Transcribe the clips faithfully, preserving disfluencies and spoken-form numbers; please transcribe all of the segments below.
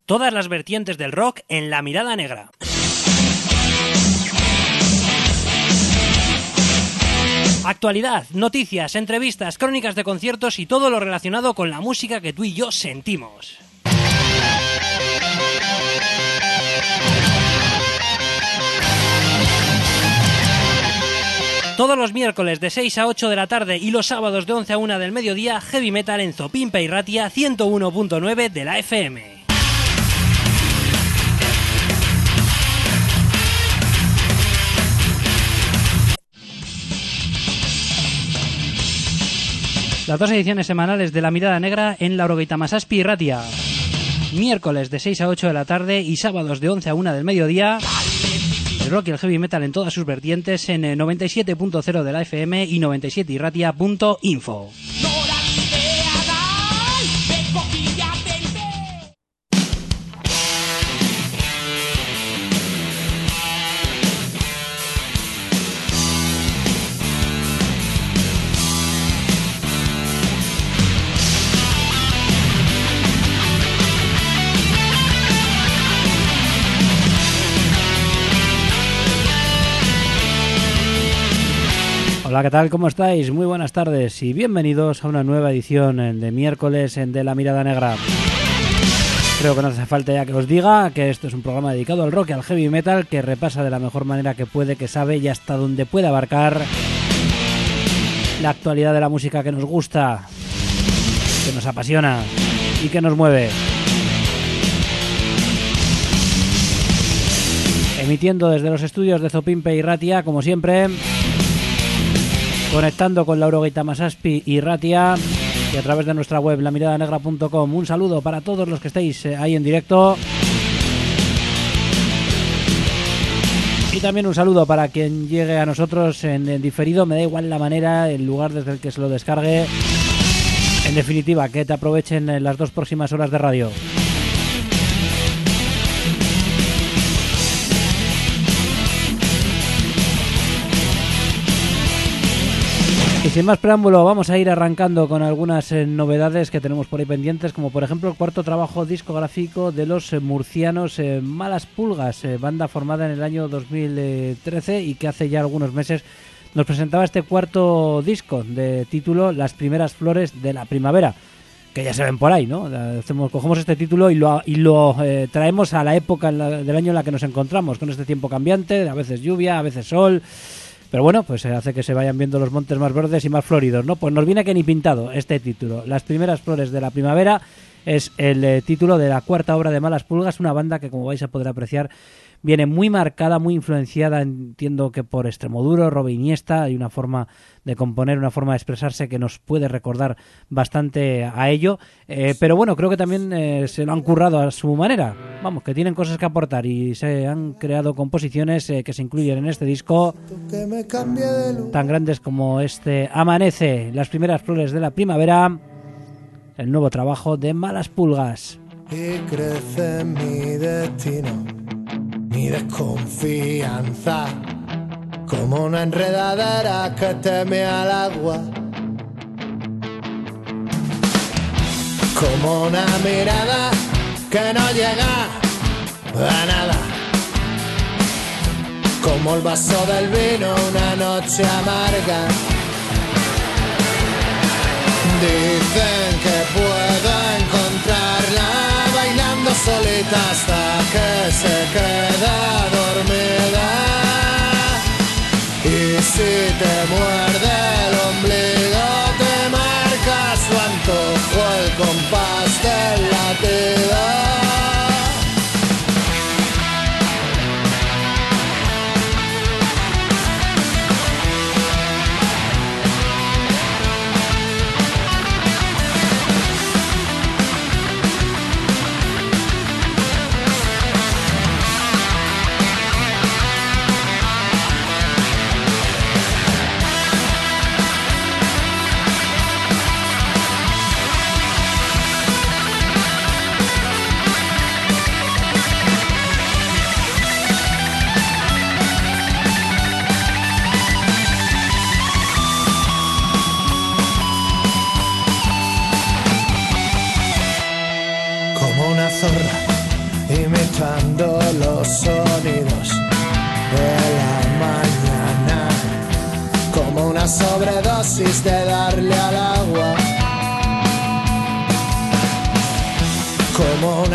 Todas las vertientes del rock en La Mirada Negra. Actualidad, noticias, entrevistas, crónicas de conciertos y todo lo relacionado con la música que tú y yo sentimos. Todos los miércoles de seis a ocho de la tarde y los sábados de once a una del mediodía, Heavy Metal en Zopimpe y Ratia ciento uno punto nueve de la F M. Las dos ediciones semanales de La Mirada Negra en Laurogeita Masazpi y Ratia. Miércoles de seis a ocho de la tarde y sábados de once a una del mediodía. El rock y el heavy metal en todas sus vertientes en noventa y siete punto cero de la F M y noventa y siete y ratia punto info. Hola, ¿qué tal? ¿Cómo estáis? Muy buenas tardes y bienvenidos a una nueva edición de miércoles de La Mirada Negra. Creo que no hace falta ya que os diga que esto es un programa dedicado al rock y al heavy metal que repasa de la mejor manera que puede, que sabe y hasta donde puede abarcar la actualidad de la música que nos gusta, que nos apasiona y que nos mueve. Emitiendo desde los estudios de Zopimpe y Ratia, como siempre, conectando con Laurogeita Masazpi y Ratia y a través de nuestra web la mirada negra punto com. Un saludo para todos los que estéis ahí en directo y también un saludo para quien llegue a nosotros en, en diferido. Me da igual la manera, el lugar desde el que se lo descargue. En definitiva, que te aprovechen las dos próximas horas de radio. Y sin más preámbulo, vamos a ir arrancando con algunas eh, novedades que tenemos por ahí pendientes, como por ejemplo el cuarto trabajo discográfico de los eh, murcianos eh, Malas Pulgas, eh, banda formada en el año dos mil trece y que hace ya algunos meses nos presentaba este cuarto disco de título Las primeras flores de la primavera, que ya se ven por ahí, ¿no? Hacemos, cogemos este título y lo, y lo eh, traemos a la época en la, del año en la que nos encontramos, con este tiempo cambiante, a veces lluvia, a veces sol. Pero bueno, pues hace que se vayan viendo los montes más verdes y más floridos, ¿no? Pues nos viene que ni pintado este título. Las primeras flores de la primavera es el eh, título de la cuarta obra de Malas Pulgas, una banda que, como vais a poder apreciar, viene muy marcada, muy influenciada, entiendo que por Extremoduro, Robe Iniesta. Hay una forma de componer, una forma de expresarse que nos puede recordar bastante a ello. Eh, pero bueno, creo que también eh, se lo han currado a su manera. Vamos, que tienen cosas que aportar y se han creado composiciones eh, que se incluyen en este disco tan grandes como este Amanece, Las primeras flores de la primavera, el nuevo trabajo de Malas Pulgas. Y crece mi destino, mi desconfianza, como una enredadera que teme al agua, como una mirada que no llega a nada, como el vaso del vino una noche amarga. Dicen que puedo encontrarla bailando solita hasta que se queda dormida. Y si te muerde el ombligo, te marca su antojo el compás del latido.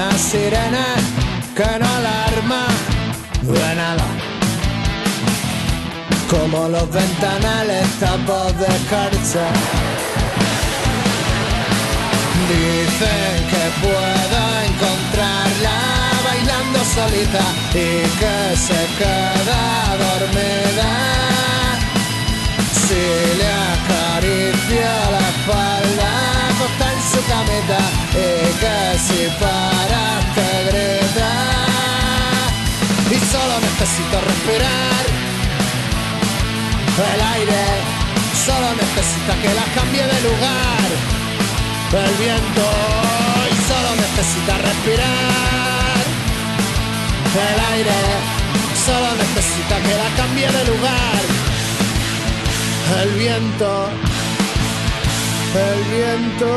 una sirena que no alarma de nada. Como los ventanales tapos de escarcha. Dicen que puedo encontrarla bailando solita y que se queda dormida si le acaricio la espalda acostada en su camita y que si para te grita y solo necesito respirar el aire, solo necesita que la cambie de lugar el viento y solo necesita respirar el aire, solo necesita que la cambie de lugar el viento, el viento.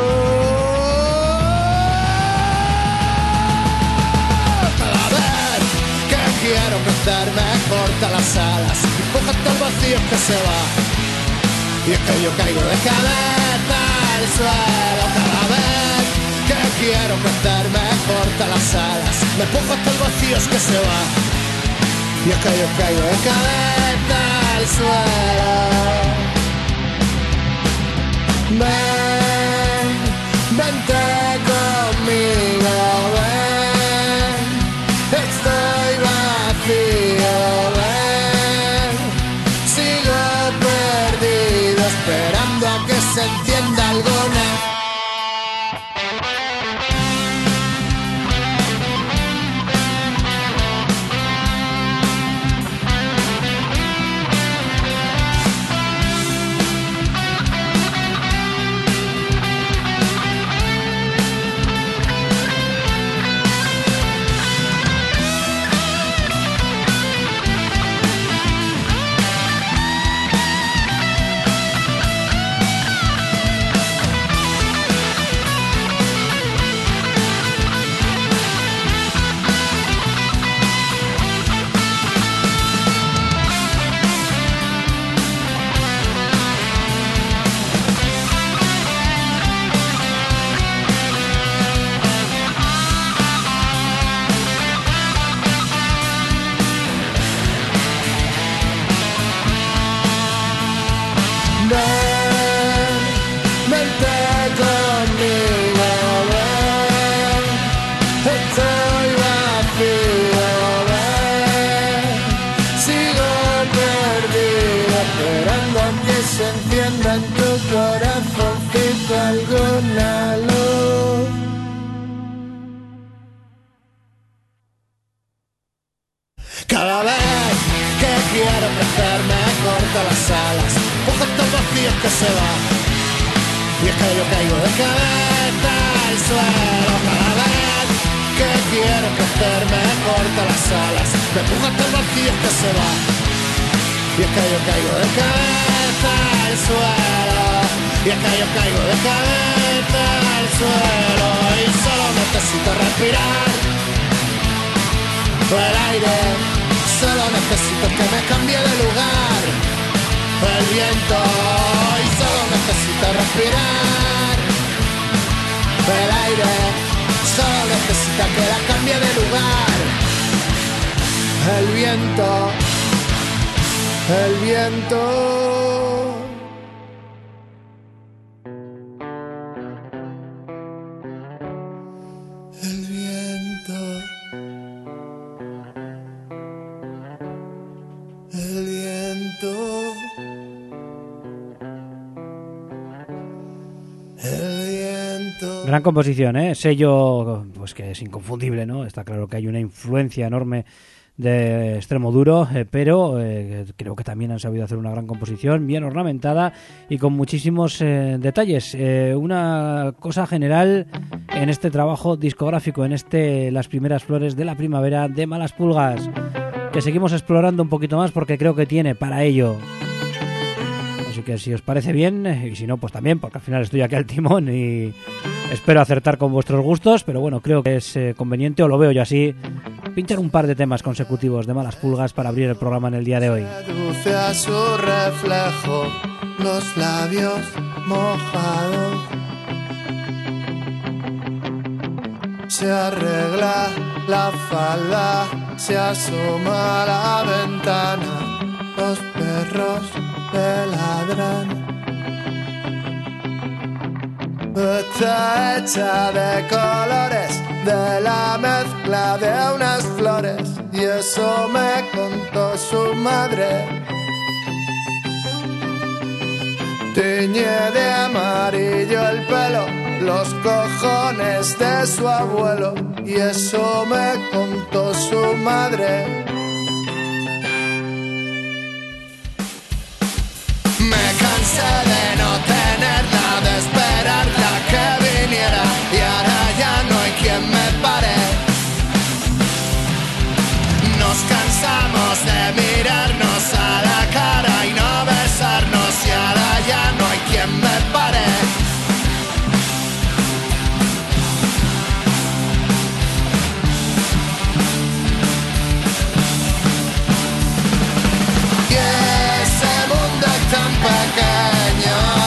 Cada vez que quiero crecer me corta las alas, empuja hasta el vacío que se va y es que yo caigo de cabeza al suelo. Cada vez que quiero crecer me corta las alas, me empujo hasta el vacío que se va y es que yo caigo de cabeza al suelo. Ven, vente conmigo, ven, estoy vacío, ven, sigo perdido esperando a que se encienda alguna. Cada vez que quiero crecer me corta las alas, empujo hasta el vacío que se va y es que yo caigo de cabeza al suelo. Cada vez que quiero crecer me corta las alas, me empujo hasta el vacío que se va y es que yo caigo de cabeza al suelo y es que yo caigo de cabeza al suelo y solo necesito respirar el aire, solo necesito que me cambie de lugar el viento y solo necesito respirar el aire, solo necesita que la cambie de lugar el viento, el viento. El viento. El viento, el viento. Gran composición, ¿eh? Sello, pues que es inconfundible, ¿no? Está claro que hay una influencia enorme de Extremoduro, eh, pero eh, creo que también han sabido hacer una gran composición, bien ornamentada y con muchísimos eh, detalles. Eh, una cosa general en este trabajo discográfico, en este Las primeras flores de la primavera de Malas Pulgas, que seguimos explorando un poquito más porque creo que tiene para ello. Así que si os parece bien, y si no, pues también, porque al final estoy aquí al timón y espero acertar con vuestros gustos, pero bueno, creo que es eh, conveniente, o lo veo yo así, pinchar un par de temas consecutivos de Malas Pulgas para abrir el programa en el día de hoy. Seduce a su reflejo los labios mojados. se arregla la falda, se asoma a la ventana, los perros le ladran. Está hecha de colores, de la mezcla de unas flores, y eso me contó su madre. Tiñe de amarillo el pelo, los cojones de su abuelo, y eso me contó su madre. Me cansé de no tenerla, de esperarla que viniera, y ahora ya no hay quien me pare. Nos cansamos de mirarnos a la cara y no besarnos, y ahora ya no hay quien me pare. Y ese mundo tan pequeño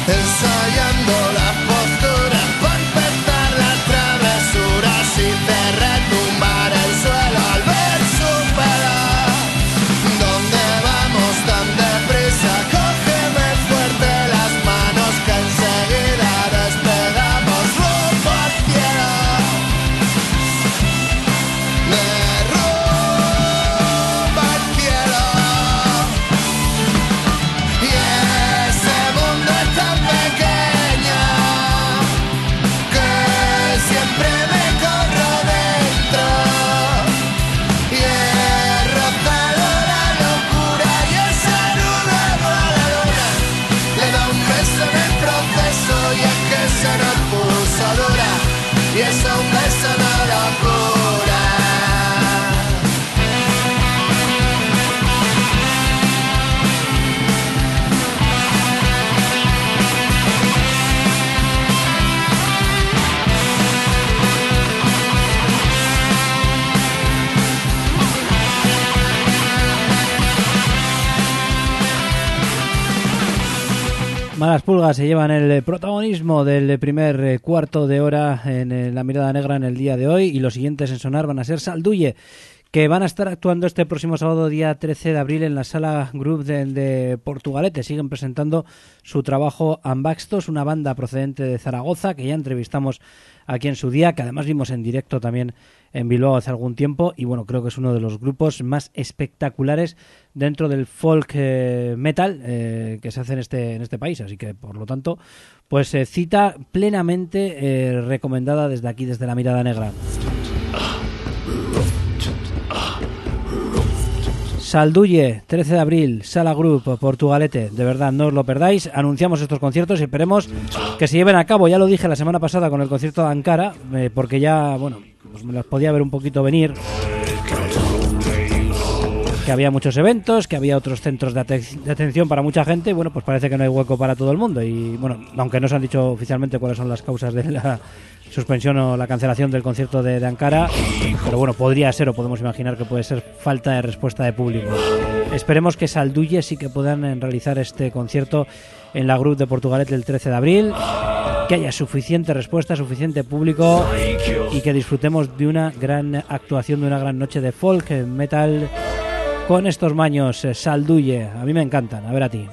ensayando la postura para empezar la travesura sin te retumbar el suelo al ver su pelo. ¿Dónde vamos tan deprisa? Cógeme fuerte las manos que enseguida despegamos rumbo al cielo. Me rumbo al cielo. Y ese mundo es tan pequeño que siempre me corro dentro. Y he rozado la locura y esa luna a la luna le da un beso en el proceso y es que se nos puso dura y eso un beso no lo cura. Malas Pulgas se llevan el protagonismo del primer eh, cuarto de hora en eh, La Mirada Negra en el día de hoy, y los siguientes en sonar van a ser Salduye, que van a estar actuando este próximo sábado día trece de abril en la Sala Group de, de Portugalete. Siguen presentando su trabajo Ambaxtos, una banda procedente de Zaragoza que ya entrevistamos aquí en su día, que además vimos en directo también en Bilbao hace algún tiempo, y bueno, creo que es uno de los grupos más espectaculares dentro del folk eh, metal eh, que se hace en este en este país, así que por lo tanto pues eh, cita plenamente eh, recomendada desde aquí, desde La Mirada Negra. Salduye, trece de abril, Sala Group, Portugalete. De verdad, no os lo perdáis. Anunciamos estos conciertos y esperemos que se lleven a cabo. Ya lo dije la semana pasada con el concierto de Ankara, eh, porque ya, bueno, pues me las podía ver un poquito venir. Que había muchos eventos, que había otros centros de, aten- de atención para mucha gente. Y bueno, pues parece que no hay hueco para todo el mundo. Y bueno, aunque no se han dicho oficialmente cuáles son las causas de la suspensión o la cancelación del concierto de, de Ankara, pero bueno, podría ser, o podemos imaginar que puede ser falta de respuesta de público. Esperemos que Salduye sí que puedan realizar este concierto en la Group de Portugalete el trece de abril, que haya suficiente respuesta, suficiente público y que disfrutemos de una gran actuación, de una gran noche de folk, metal, con estos maños. Salduye, a mí me encantan, a ver a ti.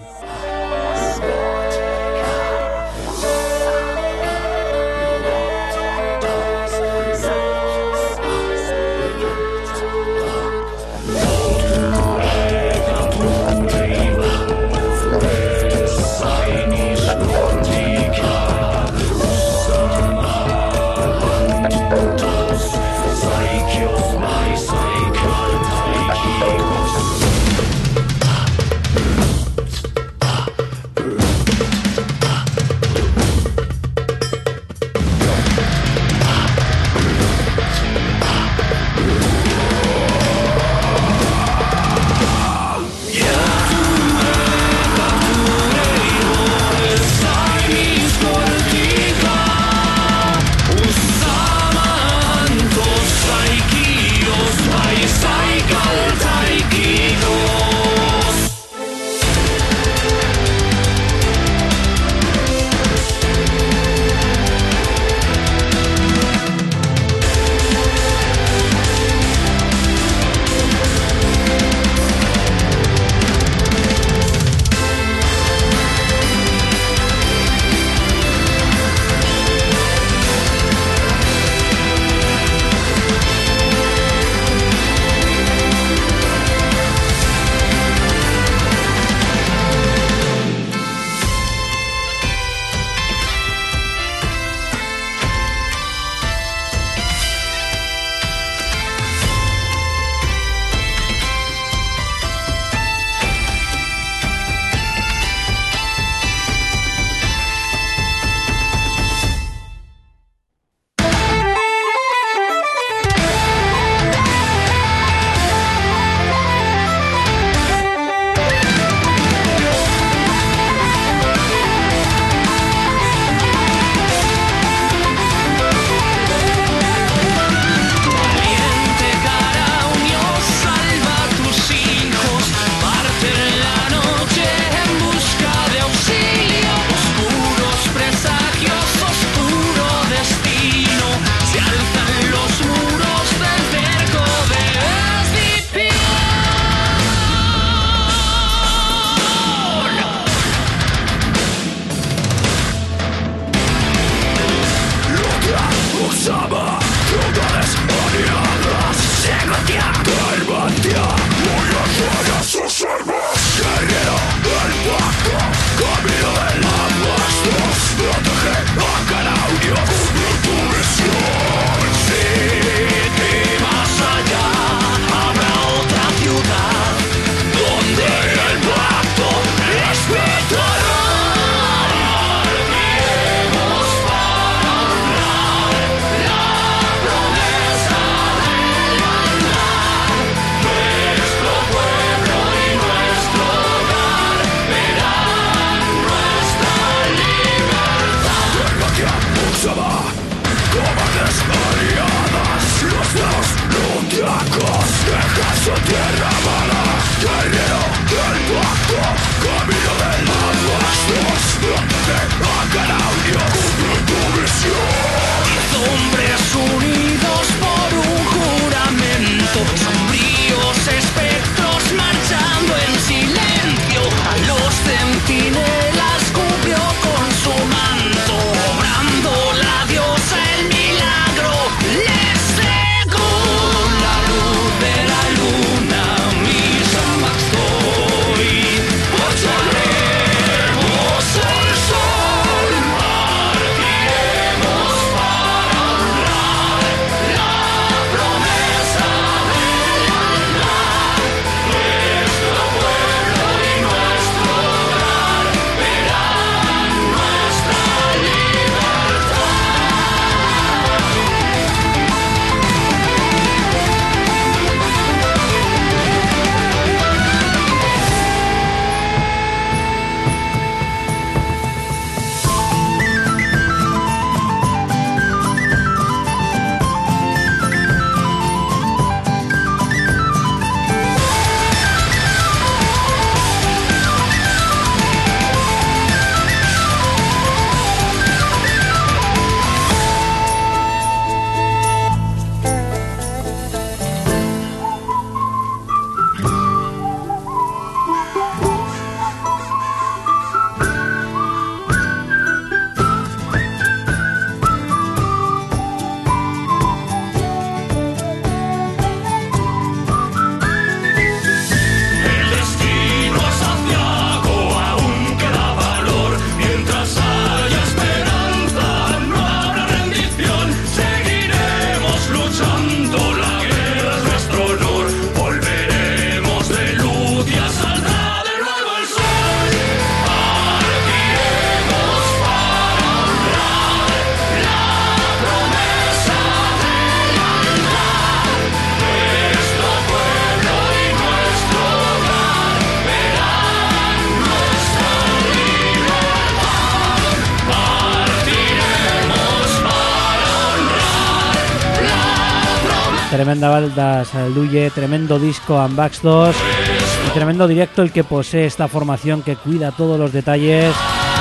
Tremenda banda Salduye, tremendo disco Unbox dos y tremendo directo el que posee esta formación que cuida todos los detalles,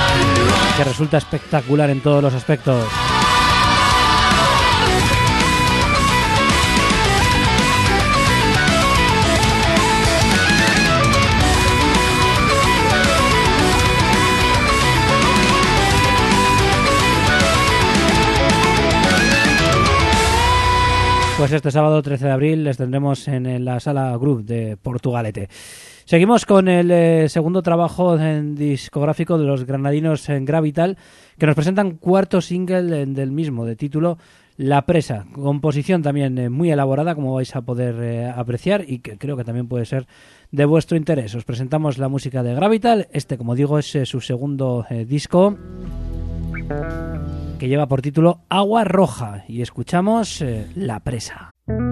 que resulta espectacular en todos los aspectos. Pues este sábado trece de abril les tendremos en la Sala Groove de Portugalete. Seguimos con el eh, segundo trabajo en discográfico de los granadinos en Gravital, que nos presentan cuarto single en, del mismo, de título La Presa. Composición también eh, muy elaborada, como vais a poder eh, apreciar, y que creo que también puede ser de vuestro interés. Os presentamos la música de Gravital. Este, como digo, es eh, su segundo eh, disco, que lleva por título Agua Roja, y escuchamos eh, La Presa.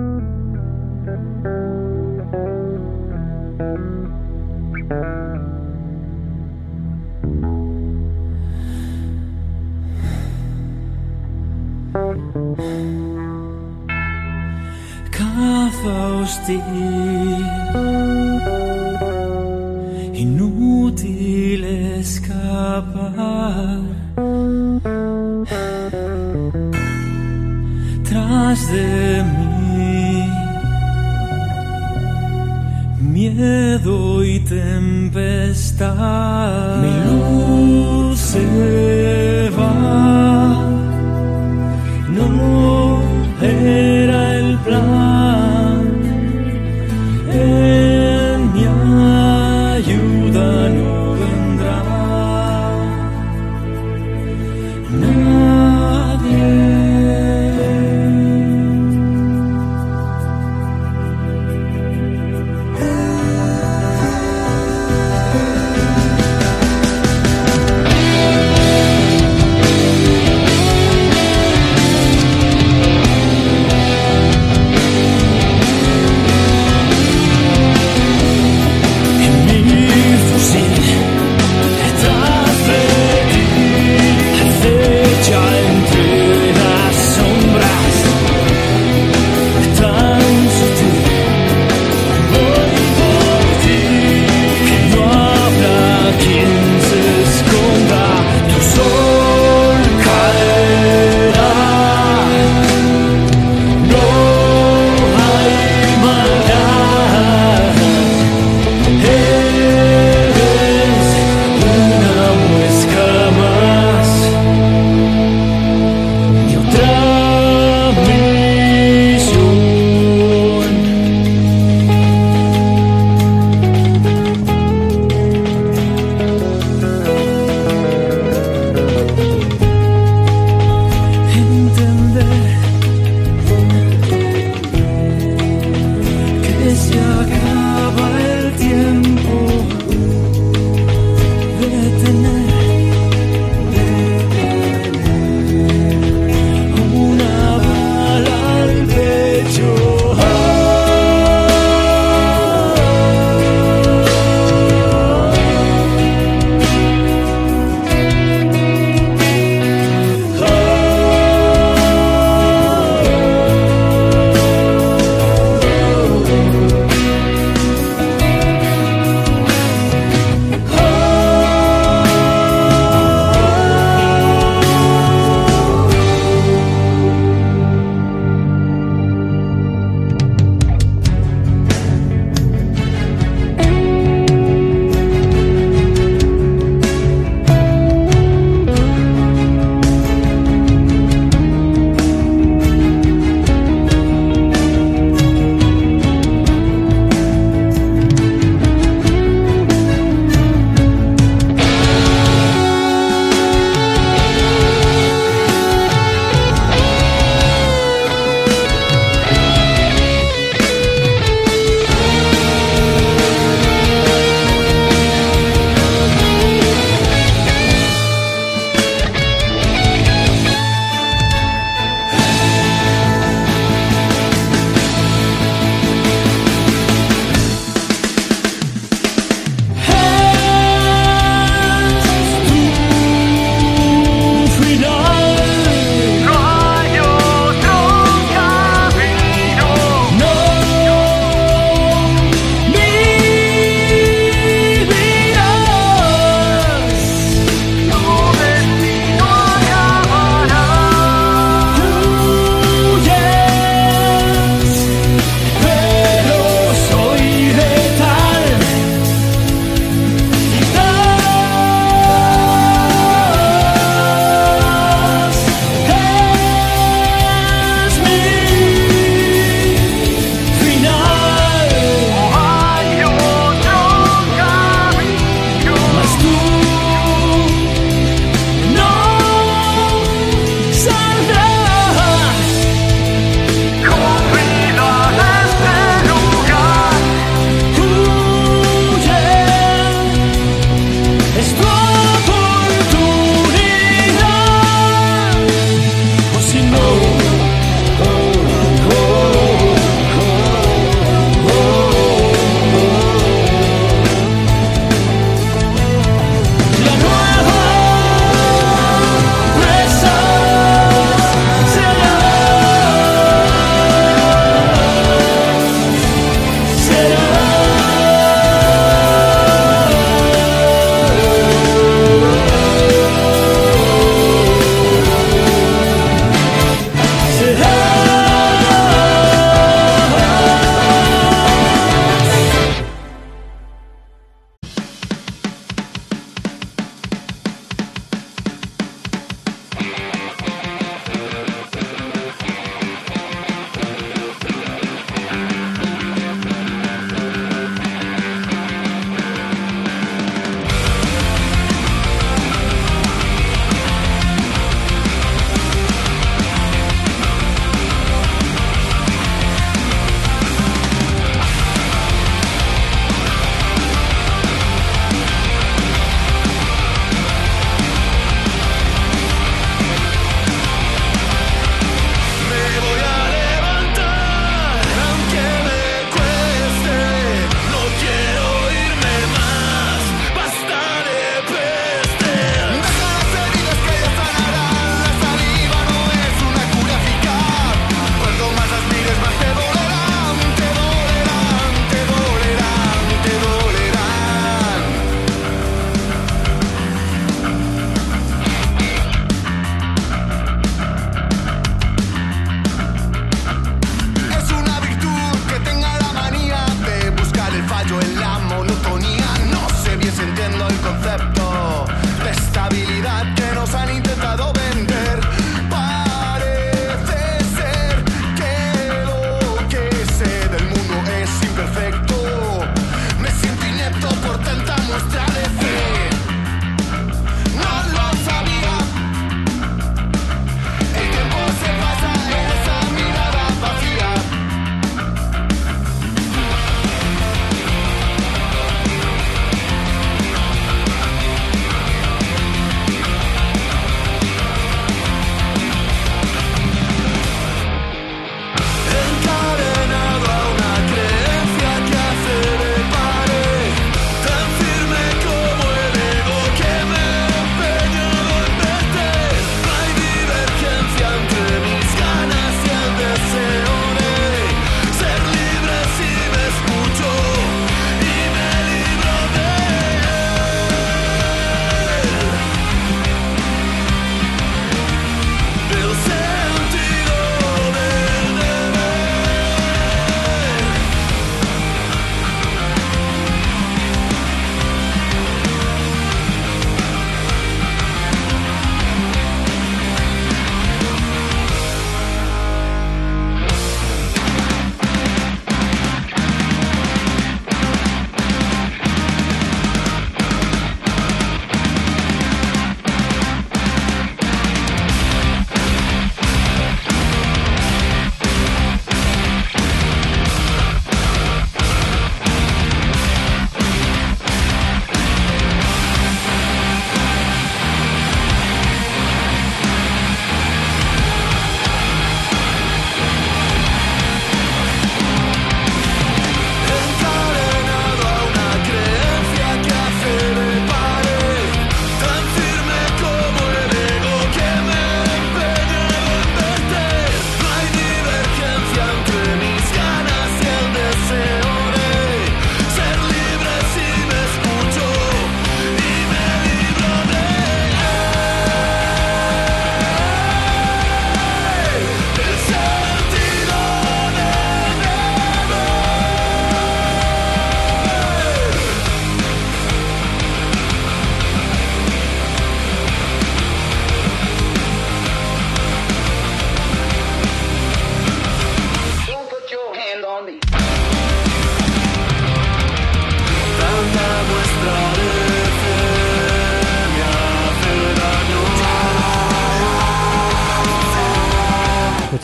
Fausti, inútil escapar tras de mí, miedo y tempestad, mi luz se va, no era el plan.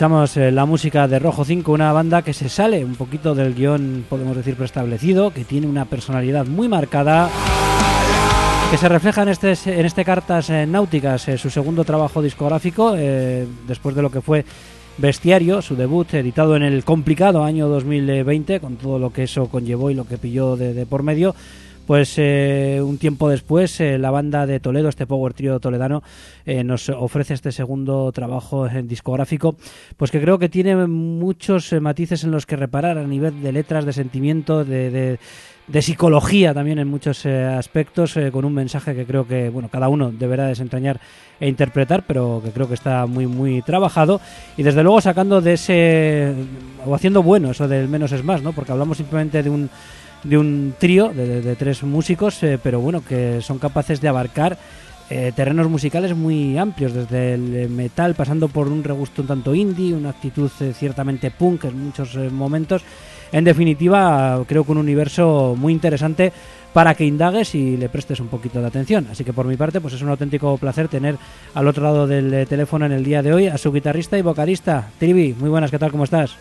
escuchamos eh, la música de Rojo cinco, una banda que se sale un poquito del guión, podemos decir, preestablecido, que tiene una personalidad muy marcada, que se refleja en este, en este Cartas eh, Náuticas, eh, su segundo trabajo discográfico, eh, después de lo que fue Bestiario, su debut, editado en el complicado año dos mil veinte, con todo lo que eso conllevó y lo que pilló de, de por medio. Pues eh, un tiempo después eh, la banda de Toledo, este power trío toledano, eh, nos ofrece este segundo trabajo eh, discográfico, pues que creo que tiene muchos eh, matices en los que reparar a nivel de letras, de sentimiento, de, de, de psicología también en muchos eh, aspectos, eh, con un mensaje que creo que bueno cada uno deberá desentrañar e interpretar, pero que creo que está muy muy trabajado, y desde luego sacando de ese, o haciendo bueno eso del menos es más, ¿no? Porque hablamos simplemente de un de un trío de, de, de tres músicos, eh, pero bueno, que son capaces de abarcar eh, terrenos musicales muy amplios, desde el metal, pasando por un regusto un tanto indie, una actitud eh, ciertamente punk en muchos eh, momentos. En definitiva, creo que un universo muy interesante para que indagues y le prestes un poquito de atención. Así que por mi parte, pues es un auténtico placer tener al otro lado del eh, teléfono en el día de hoy a su guitarrista y vocalista, Trivi. Muy buenas, ¿qué tal? ¿Cómo estás?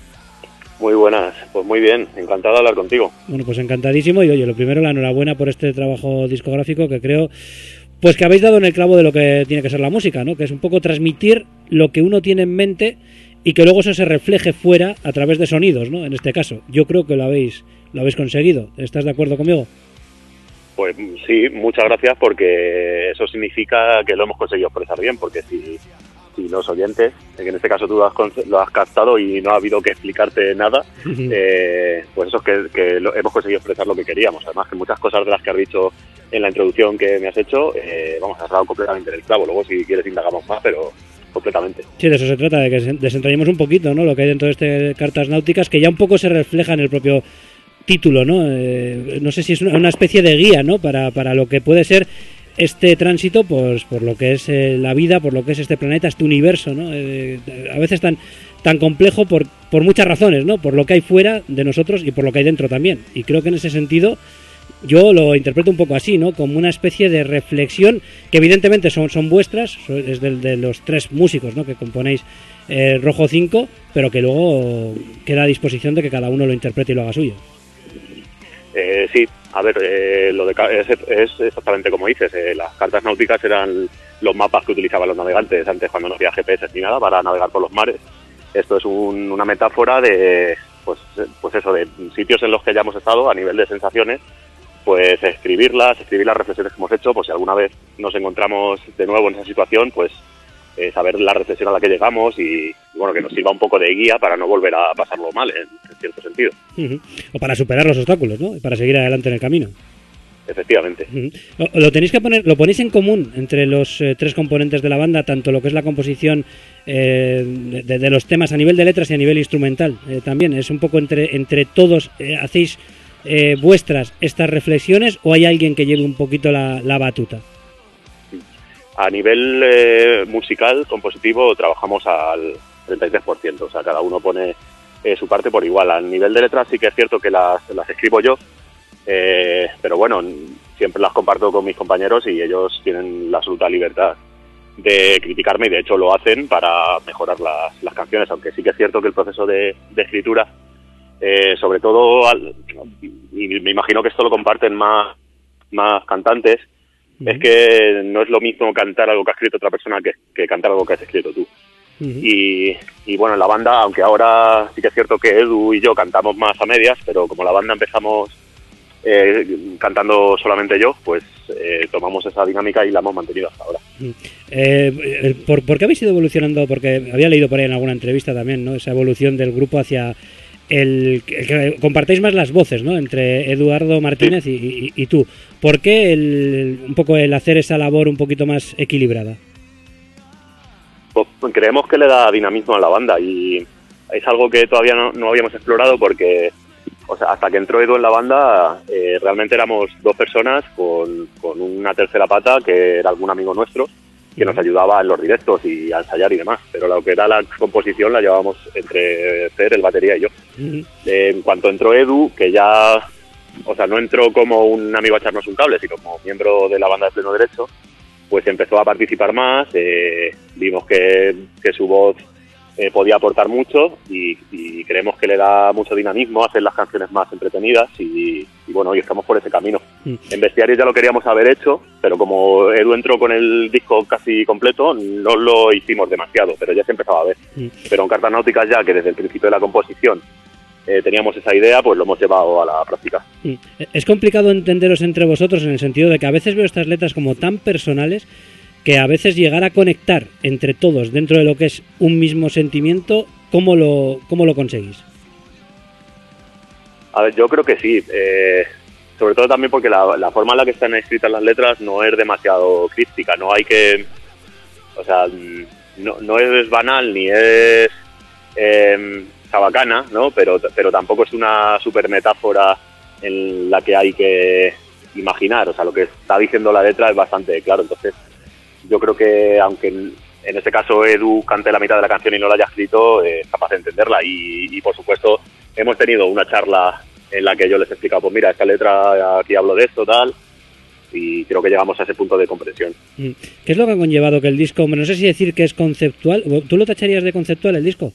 Muy buenas, pues muy bien, encantado de hablar contigo. Bueno, pues encantadísimo, y oye, lo primero, la enhorabuena por este trabajo discográfico, que creo pues que habéis dado en el clavo de lo que tiene que ser la música, ¿no? Que es un poco transmitir lo que uno tiene en mente y que luego eso se refleje fuera a través de sonidos, ¿no? En este caso, yo creo que lo habéis lo habéis conseguido. ¿Estás de acuerdo conmigo? Pues sí, muchas gracias, porque eso significa que lo hemos conseguido expresar bien, porque si... y los oyentes, que en este caso tú lo has, lo has captado y no ha habido que explicarte nada, eh, pues eso es que, que lo, hemos conseguido expresar lo que queríamos. Además, que muchas cosas de las que has dicho en la introducción que me has hecho, eh, vamos, has dado completamente en el clavo. Luego, si quieres, indagamos más, pero completamente. Sí, de eso se trata, de que desentrañemos un poquito, ¿no? Lo que hay dentro de este Cartas Náuticas, que ya un poco se refleja en el propio título, ¿no? Eh, no sé si es una, una especie de guía, ¿no? Para, para lo que puede ser este tránsito, pues por lo que es eh, la vida, por lo que es este planeta, este universo, ¿no? Eh, a veces tan tan complejo por por muchas razones, ¿no? Por lo que hay fuera de nosotros y por lo que hay dentro también. Y creo que en ese sentido yo lo interpreto un poco así, ¿no? Como una especie de reflexión que evidentemente son son vuestras, es de, de los tres músicos, ¿no? Que componéis eh, Rojo cinco, pero que luego queda a disposición de que cada uno lo interprete y lo haga suyo. Eh, sí, a ver, eh, lo de, es, es exactamente como dices. Eh, las cartas náuticas eran los mapas que utilizaban los navegantes antes, cuando no había G P S ni nada, para navegar por los mares. Esto es un, una metáfora de, pues, pues eso, de sitios en los que ya hemos estado a nivel de sensaciones, pues escribirlas, escribir las reflexiones que hemos hecho, pues si alguna vez nos encontramos de nuevo en esa situación, pues eh, saber la reflexión a la que llegamos y, y bueno, que nos sirva un poco de guía para no volver a pasarlo mal, en, en cierto sentido. Uh-huh. O para superar los obstáculos, ¿no? Para seguir adelante en el camino. Efectivamente. Uh-huh. Lo tenéis que poner, lo ponéis en común entre los eh, tres componentes de la banda, tanto lo que es la composición eh, de, de los temas a nivel de letras y a nivel instrumental. Eh, también es un poco entre entre todos eh, hacéis eh, vuestras estas reflexiones, o hay alguien que lleve un poquito la, la batuta. A nivel eh, musical, compositivo, trabajamos al treinta y tres por ciento, o sea, cada uno pone eh, su parte por igual. A nivel de letras sí que es cierto que las, las escribo yo, eh, pero bueno, siempre las comparto con mis compañeros y ellos tienen la absoluta libertad de criticarme, y de hecho lo hacen para mejorar las, las canciones, aunque sí que es cierto que el proceso de, de escritura, eh, sobre todo, al, y me imagino que esto lo comparten más, más cantantes, uh-huh. Es que no es lo mismo cantar algo que ha escrito otra persona que, que cantar algo que has escrito tú. Uh-huh. Y, y bueno, en la banda, aunque ahora sí que es cierto que Edu y yo cantamos más a medias, pero como la banda empezamos eh, cantando solamente yo, pues eh, tomamos esa dinámica y la hemos mantenido hasta ahora. Uh-huh. Eh, ¿por, ¿Por qué habéis ido evolucionando? Porque había leído por ahí en alguna entrevista también, ¿no? Esa evolución del grupo hacia el, el que compartáis más las voces, ¿no? Entre Eduardo Martínez, sí, y, y, y tú. ¿Por qué el, un poco el hacer esa labor un poquito más equilibrada? Pues creemos que le da dinamismo a la banda, y es algo que todavía no, no habíamos explorado, porque o sea, hasta que entró Edu en la banda eh, realmente éramos dos personas con, con una tercera pata que era algún amigo nuestro que nos ayudaba en los directos y a ensayar y demás, pero lo que era la composición la llevábamos entre Fer, el batería y yo. Uh-huh. Eh, en cuanto entró Edu, que ya, o sea, no entró como un amigo a echarnos un cable, sino como miembro de la banda de pleno derecho, pues empezó a participar más, eh, vimos que, que su voz eh, podía aportar mucho y, y creemos que le da mucho dinamismo a hacer las canciones más entretenidas y, y bueno, hoy estamos por ese camino. Mm. En Bestiario ya lo queríamos haber hecho, pero como Edu entró con el disco casi completo, no lo hicimos demasiado, pero ya se empezaba a ver. Mm. Pero en Cartas Náuticas ya, que desde el principio de la composición eh, teníamos esa idea, pues lo hemos llevado a la práctica. Mm. Es complicado entenderos entre vosotros en el sentido de que a veces veo estas letras como tan personales que a veces llegar a conectar entre todos dentro de lo que es un mismo sentimiento, ¿cómo lo, cómo lo conseguís? A ver, yo creo que sí, eh, sobre todo también porque la, la forma en la que están escritas las letras no es demasiado críptica, no hay que, o sea, no, no es banal ni es eh, chabacana, ¿no? Pero, pero tampoco es una super metáfora en la que hay que imaginar, o sea, lo que está diciendo la letra es bastante claro, entonces yo creo que aunque en, en este caso Edu cante la mitad de la canción y no la haya escrito, eh, es capaz de entenderla y, y por supuesto hemos tenido una charla en la que yo les he explicado, pues mira, esta letra, aquí hablo de esto, tal, y creo que llegamos a ese punto de comprensión. ¿Qué es lo que ha conllevado que el disco, no sé si decir que es conceptual, ¿tú lo tacharías de conceptual el disco?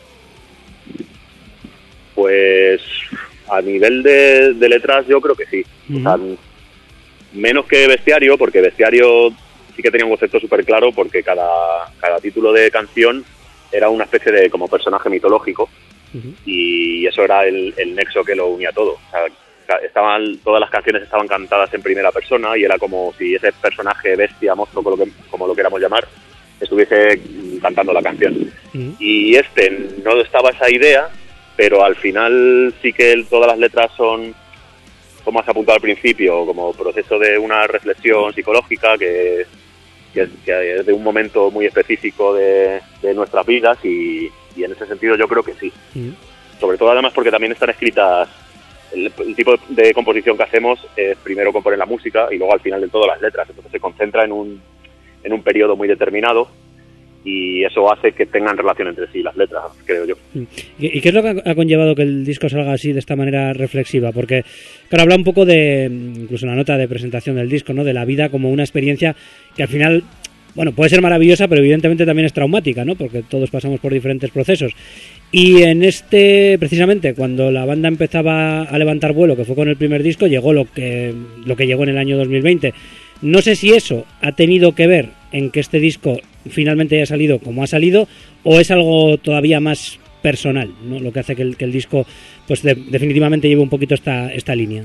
Pues a nivel de, de letras yo creo que sí, uh-huh. O sea, menos que Bestiario, porque Bestiario sí que tenía un concepto súper claro porque cada, cada título de canción era una especie de como personaje mitológico uh-huh. Y eso era el, el nexo que lo unía todo. O sea, estaban, todas las canciones estaban cantadas en primera persona y era como si ese personaje bestia, monstruo, como lo, que, como lo queramos llamar, estuviese cantando la canción. Uh-huh. Y este no estaba esa idea, pero al final sí que el, todas las letras son, como has apuntado al principio, como proceso de una reflexión psicológica que, que, que es de un momento muy específico de, de nuestras vidas y, y en ese sentido yo creo que sí. Mm. Sobre todo además porque también están escritas, el, el tipo de composición que hacemos es primero componer la música y luego al final de todo las letras, entonces se concentra en un, en un periodo muy determinado y eso hace que tengan relación entre sí las letras, creo yo. ¿Y qué es lo que ha conllevado que el disco salga así, de esta manera reflexiva? Porque, claro, habla un poco de, incluso en la nota de presentación del disco, ¿no?, de la vida como una experiencia que al final, bueno, puede ser maravillosa, pero evidentemente también es traumática, ¿no?, porque todos pasamos por diferentes procesos. Y en este, precisamente, cuando la banda empezaba a levantar vuelo, que fue con el primer disco, llegó lo que, lo que llegó en el año dos mil veinte. No sé si eso ha tenido que ver en que este disco finalmente haya salido como ha salido, o es algo todavía más personal, ¿no?, lo que hace que el, que el disco pues de, definitivamente lleve un poquito esta, esta línea.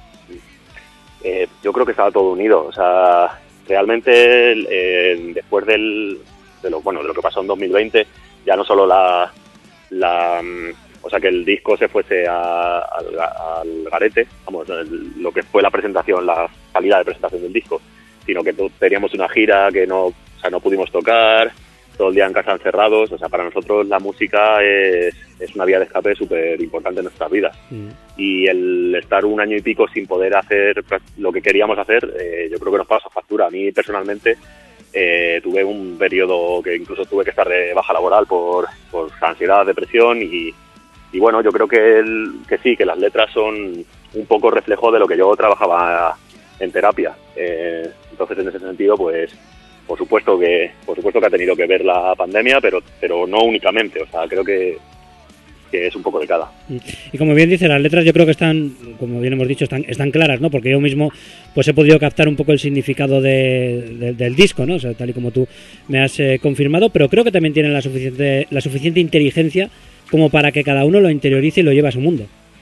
Eh, yo creo que estaba todo unido, o sea, realmente eh, después del, de lo bueno de lo que pasó en dos mil veinte, ya no solo la, la o sea que el disco se fuese a, al, al garete, vamos, el, lo que fue la presentación, la salida de presentación del disco, sino que teníamos una gira que no, o sea, no pudimos tocar, todo el día en casa encerrados. O sea, para nosotros la música es, es una vía de escape súper importante en nuestras vidas. Mm. Y el estar un año y pico sin poder hacer lo que queríamos hacer, eh, yo creo que nos pasa factura. A mí personalmente eh, tuve un periodo que incluso tuve que estar de baja laboral por, por ansiedad, depresión y, y bueno, yo creo que, el, que sí, que las letras son un poco reflejo de lo que yo trabajaba en terapia. Eh, entonces, en ese sentido, pues, por supuesto que, por supuesto que ha tenido que ver la pandemia, pero, pero no únicamente. O sea, creo que, que es un poco de cada. Y como bien dice, las letras yo creo que están, como bien hemos dicho, están, están claras, ¿no? Porque yo mismo, pues, he podido captar un poco el significado de, de, del disco, ¿no? O sea, tal y como tú me has eh, confirmado, pero creo que también tienen la suficiente, la suficiente inteligencia como para que cada uno lo interiorice y lo lleve a su mundo.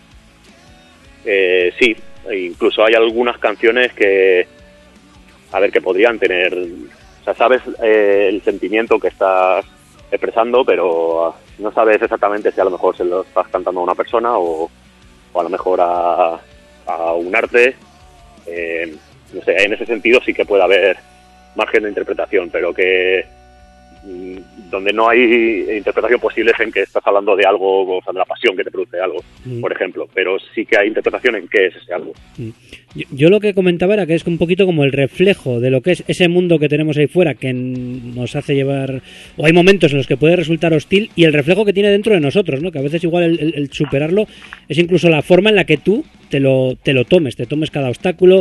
Eh, sí. Incluso hay algunas canciones que, a ver, que podrían tener, o sea, sabes eh, el sentimiento que estás expresando, pero no sabes exactamente si a lo mejor se lo estás cantando a una persona o, o a lo mejor a, a un arte. Eh, no sé, en ese sentido sí que puede haber margen de interpretación, pero que donde no hay interpretación posible es en que estás hablando de algo, o sea, de la pasión que te produce algo, mm. por ejemplo, pero sí que hay interpretación en qué es ese algo. Mm. Yo, yo lo que comentaba era que es un poquito como el reflejo de lo que es ese mundo que tenemos ahí fuera, que nos hace llevar, o hay momentos en los que puede resultar hostil, y el reflejo que tiene dentro de nosotros, ¿no? Que a veces igual el, el, el superarlo es incluso la forma en la que tú te lo, te lo tomes, te tomes cada obstáculo,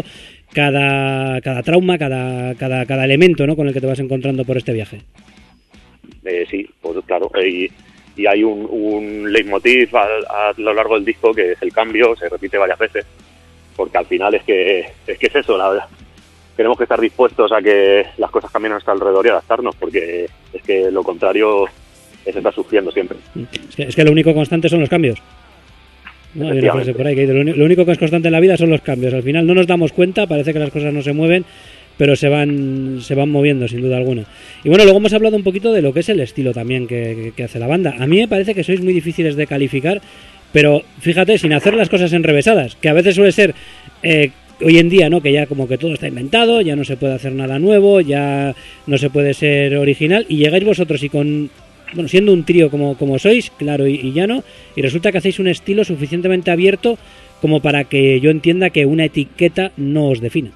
cada, cada trauma, cada, cada, cada elemento, ¿no?, con el que te vas encontrando por este viaje. eh, sí, pues claro, eh, y, y hay un, un leitmotiv a, a lo largo del disco que es el cambio, se repite varias veces, porque al final es que es que es eso, la verdad. Tenemos que estar dispuestos a que las cosas cambien a nuestro alrededor y adaptarnos, porque es que lo contrario es estar sufriendo siempre. Es que, es que lo único constante son los cambios. No, hay una frase por ahí que dice, lo, lo único que es constante en la vida son los cambios. Al final no nos damos cuenta, parece que las cosas no se mueven, pero se van se van moviendo sin duda alguna. Y bueno, luego hemos hablado un poquito de lo que es el estilo también que, que, que hace la banda. A mí me parece que sois muy difíciles de calificar, pero fíjate, sin hacer las cosas enrevesadas, que a veces suele ser eh, hoy en día, ¿no? Que ya como que todo está inventado, ya no se puede hacer nada nuevo, ya no se puede ser original, y llegáis vosotros y con... Bueno, siendo un trío como, como sois, claro y, y llano, y resulta que hacéis un estilo suficientemente abierto como para que yo entienda que una etiqueta no os defina.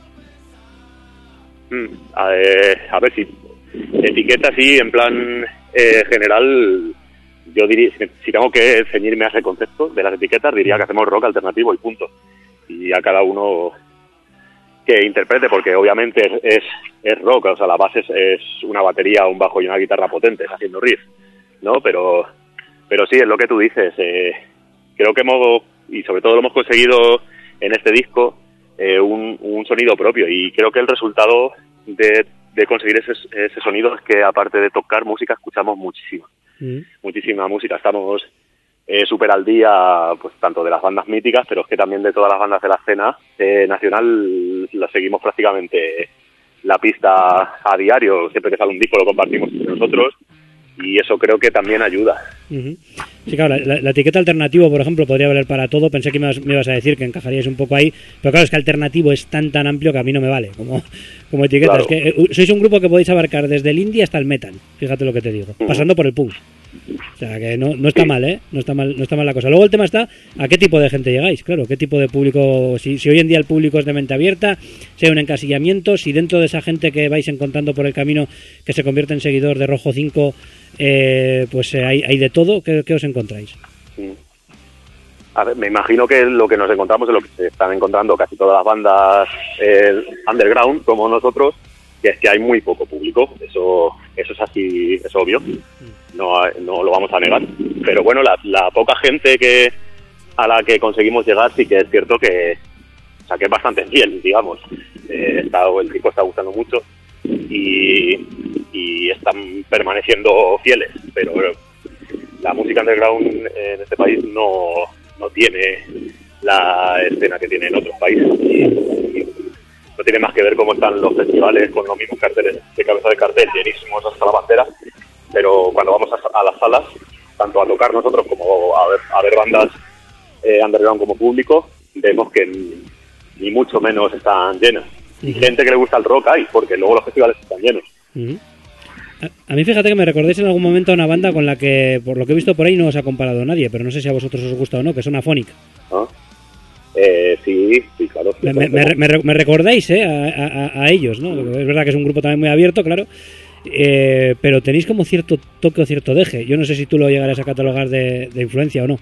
Mm, a, ver, a ver, si etiqueta sí, en plan eh, general, yo diría, si, si tengo que ceñirme a ese concepto de las etiquetas, diría que hacemos rock alternativo y punto. Y a cada uno que interprete, porque obviamente es, es, es rock, o sea, la base es, es una batería, un bajo y una guitarra potentes haciendo riff, ¿no? Pero pero sí, es lo que tú dices. Eh, creo que hemos, y sobre todo lo hemos conseguido en este disco, eh, un, un sonido propio, y creo que el resultado de, de conseguir ese, ese sonido es que, aparte de tocar música, escuchamos muchísima, mm. muchísima música. Estamos eh, súper al día, pues tanto de las bandas míticas, pero es que también de todas las bandas de la escena eh, nacional. La seguimos prácticamente la pista a diario, siempre que sale un disco lo compartimos entre nosotros, y eso creo que también ayuda. Uh-huh. Sí, claro, la, la etiqueta alternativo, por ejemplo, podría valer para todo. Pensé que me ibas, me ibas a decir que encajaríais un poco ahí, pero claro, es que alternativo es tan tan amplio que a mí no me vale como, como etiqueta. Claro. Es que eh, sois un grupo que podéis abarcar desde el indie hasta el metal, fíjate lo que te digo, uh-huh. pasando por el punk. O sea, que no, no está sí. mal, ¿eh? No está mal, no está mal la cosa. Luego el tema está a qué tipo de gente llegáis, claro, qué tipo de público, si, si hoy en día el público es de mente abierta, si hay un encasillamiento, si dentro de esa gente que vais encontrando por el camino que se convierte en seguidor de Rojo cinco, eh, pues eh, hay, hay de todo, ¿qué, qué os encontráis? A ver, me imagino que lo que nos encontramos es lo que se están encontrando casi todas las bandas eh, underground como nosotros, que es que hay muy poco público. Eso eso es así, es obvio, no, no lo vamos a negar, pero bueno, la, la poca gente que a la que conseguimos llegar sí que es cierto que, o sea, que es bastante fiel, digamos. Eh, está, el disco está gustando mucho y, y están permaneciendo fieles, pero bueno, la música underground en este país no, no tiene la escena que tiene en otros países, y, y no tiene más que ver cómo están los festivales con los mismos carteles de cabeza de cartel llenísimos hasta la bandera, pero cuando vamos a, a las salas, tanto a tocar nosotros como a ver, a ver bandas eh, underground como público, vemos que ni, ni mucho menos están llenas. Y uh-huh. gente que le gusta el rock hay, porque luego los festivales están llenos. Uh-huh. A, a mí fíjate que me recordáis en algún momento a una banda con la que, por lo que he visto por ahí, no os ha comparado nadie, pero no sé si a vosotros os gusta o no, que son Afónica. ¿Ah? Eh, sí, sí, claro. Sí, me, me, me, me recordáis eh, a, a, a ellos, ¿no? Es verdad que es un grupo también muy abierto, claro, eh, pero tenéis como cierto toque o cierto deje. Yo no sé si tú lo llegarás a catalogar de, de influencia o no.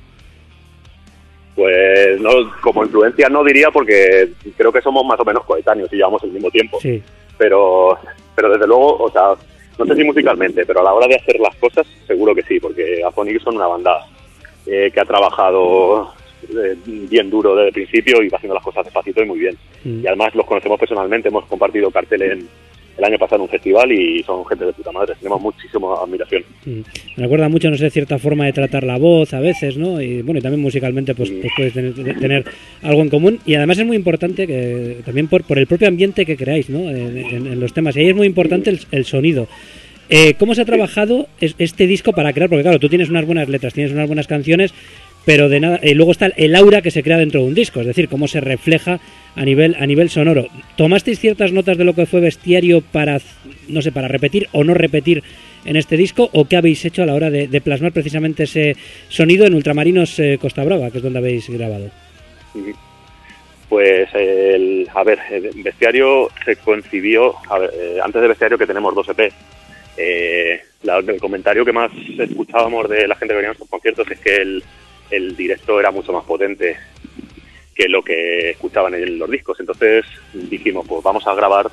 Pues no, como influencia no diría, porque creo que somos más o menos coetáneos y llevamos el mismo tiempo. Sí. Pero, pero desde luego, o sea, no sé si musicalmente, pero a la hora de hacer las cosas seguro que sí, porque Afónica son una banda eh, que ha trabajado eh, bien duro desde el principio y va haciendo las cosas despacito y muy bien. Mm. Y además los conocemos personalmente, hemos compartido cartel en, el año pasado en un festival y son gente de puta madre, tenemos muchísima admiración. Mm. Me recuerda mucho, no sé, cierta forma de tratar la voz a veces, ¿no? Y bueno, y también musicalmente pues, pues puedes tener, tener algo en común, y además es muy importante que también por, por el propio ambiente que creáis, ¿no? En, en, en los temas, y ahí es muy importante el, el sonido. Eh, ¿Cómo se ha trabajado este disco para crear? Porque claro, tú tienes unas buenas letras, tienes unas buenas canciones, pero de nada, eh, luego está el aura que se crea dentro de un disco, es decir, cómo se refleja a nivel a nivel sonoro. ¿Tomasteis ciertas notas de lo que fue Bestiario para, no sé, para repetir o no repetir en este disco, o qué habéis hecho a la hora de, de plasmar precisamente ese sonido en Ultramarinos eh, Costa Brava, que es donde habéis grabado? Pues, el, a ver, el Bestiario se concibió, a ver, eh, antes de Bestiario, que tenemos dos E P. Eh, la, el comentario que más escuchábamos de la gente que venía a estos conciertos es que el, el directo era mucho más potente que lo que escuchaban en los discos. Entonces dijimos, pues vamos a grabar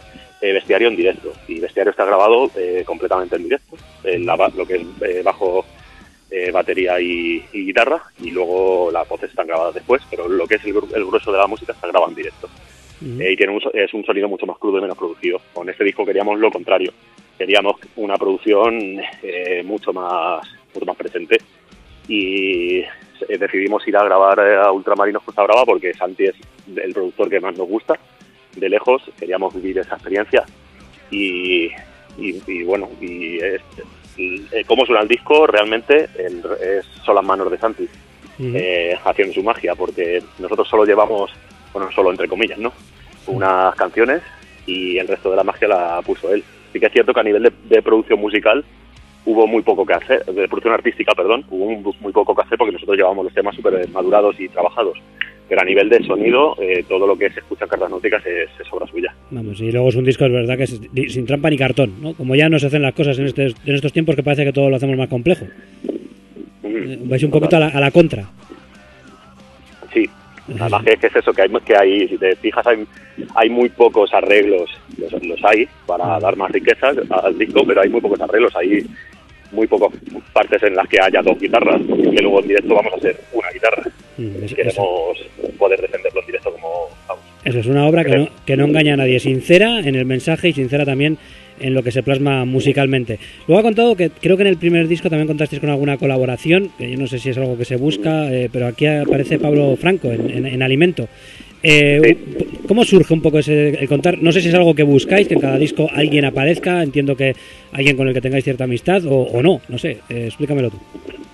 eh, vestuario en directo. Y vestuario está grabado eh, completamente en directo. En la, lo que es eh, bajo, eh, batería y, y guitarra. Y luego las voces están grabadas después. Pero lo que es el, el grueso de la música está grabado en directo. Uh-huh. Eh, y tiene un, es un sonido mucho más crudo y menos producido. Con este disco queríamos lo contrario. Queríamos una producción eh, mucho más mucho más presente. Y eh, decidimos ir a grabar a Ultramarinos Costa Brava porque Santi es el productor que más nos gusta. De lejos, queríamos vivir esa experiencia y, y, y bueno, y es, eh, cómo suena el disco realmente el, es, son las manos de Santi uh-huh. eh, haciendo su magia, porque nosotros solo llevamos, bueno, solo entre comillas, ¿no? Unas canciones y el resto de la magia la puso él. Sí que es cierto que a nivel de, de producción musical hubo muy poco que hacer, de producción artística, perdón, hubo muy poco que hacer porque nosotros llevábamos los temas súper madurados y trabajados. Pero a nivel de sonido, eh, todo lo que se escucha en Cartas Náuticas es, es obra suya. Vamos, y luego es un disco, es verdad, que es sin trampa ni cartón, ¿no? Como ya no se hacen las cosas en, este, en estos tiempos, que parece que todo lo hacemos más complejo. Mm, Vais un poquito a la, a la contra. Sí, además que, que es eso, que hay, que hay, si te fijas, hay, hay muy pocos arreglos, los, los hay, para dar más riqueza al disco, pero hay muy pocos arreglos, hay muy pocas partes en las que haya dos guitarras, porque luego en directo vamos a hacer una guitarra. Mm, es, queremos eso. Poder defenderlo en directo como vamos. Eso es una obra que no, que no engaña a nadie, sincera en el mensaje y sincera también en lo que se plasma musicalmente. Luego ha contado que creo que en el primer disco también contasteis con alguna colaboración, que yo no sé si es algo que se busca, eh, pero aquí aparece Pablo Franco en, en, en Alimento. Eh, sí. ¿Cómo surge un poco ese el contar? No sé si es algo que buscáis, que en cada disco alguien aparezca, entiendo que alguien con el que tengáis cierta amistad o, o no, no sé, eh, explícamelo tú.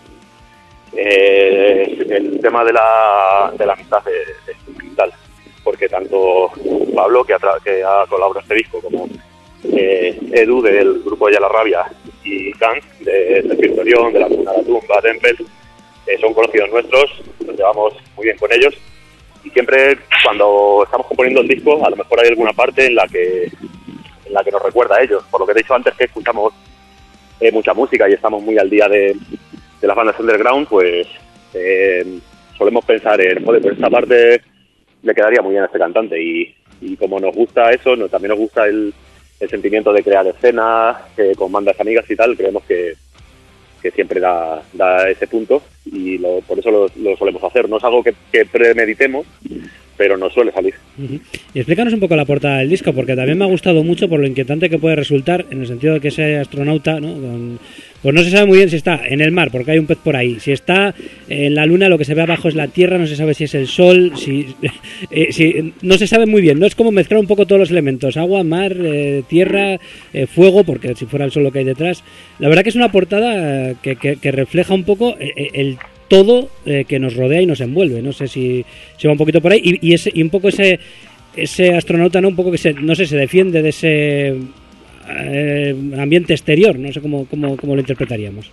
Eh, el tema de la, de la amistad es, es fundamental, porque tanto Pablo, que ha, tra- que ha colaborado en este disco, como eh, Edu del grupo de Ya la Rabia y Kant de Serpiente Orión, de la Comuna de la Tumba, Tempel, eh, son conocidos nuestros, nos llevamos muy bien con ellos y siempre cuando estamos componiendo el disco a lo mejor hay alguna parte en la que en la que nos recuerda a ellos, por lo que he dicho antes que escuchamos eh, mucha música y estamos muy al día de de las bandas underground, pues eh, solemos pensar en, joder, pues esta parte le quedaría muy bien a este cantante y, y como nos gusta eso, no, también nos gusta el, el sentimiento de crear escenas eh, con bandas amigas y tal, creemos que, que siempre da, da ese punto y lo, por eso lo, lo solemos hacer. No es algo que, que premeditemos, pero nos suele salir. Uh-huh. Y explícanos un poco la portada del disco, porque también me ha gustado mucho por lo inquietante que puede resultar, en el sentido de que ese astronauta, ¿no? Con, pues no se sabe muy bien si está en el mar, porque hay un pez por ahí, si está en la luna, lo que se ve abajo es la tierra, no se sabe si es el sol, si, eh, si no se sabe muy bien, no es como mezclar un poco todos los elementos, agua, mar, eh, tierra, eh, fuego, porque si fuera el sol lo que hay detrás. La verdad que es una portada que, que, que refleja un poco el, el todo eh, que nos rodea y nos envuelve. No sé si, si va un poquito por ahí y, y, ese, y un poco ese ese astronauta, no un poco que se, no sé, se defiende de ese eh, ambiente exterior, no sé cómo, cómo, cómo lo interpretaríamos.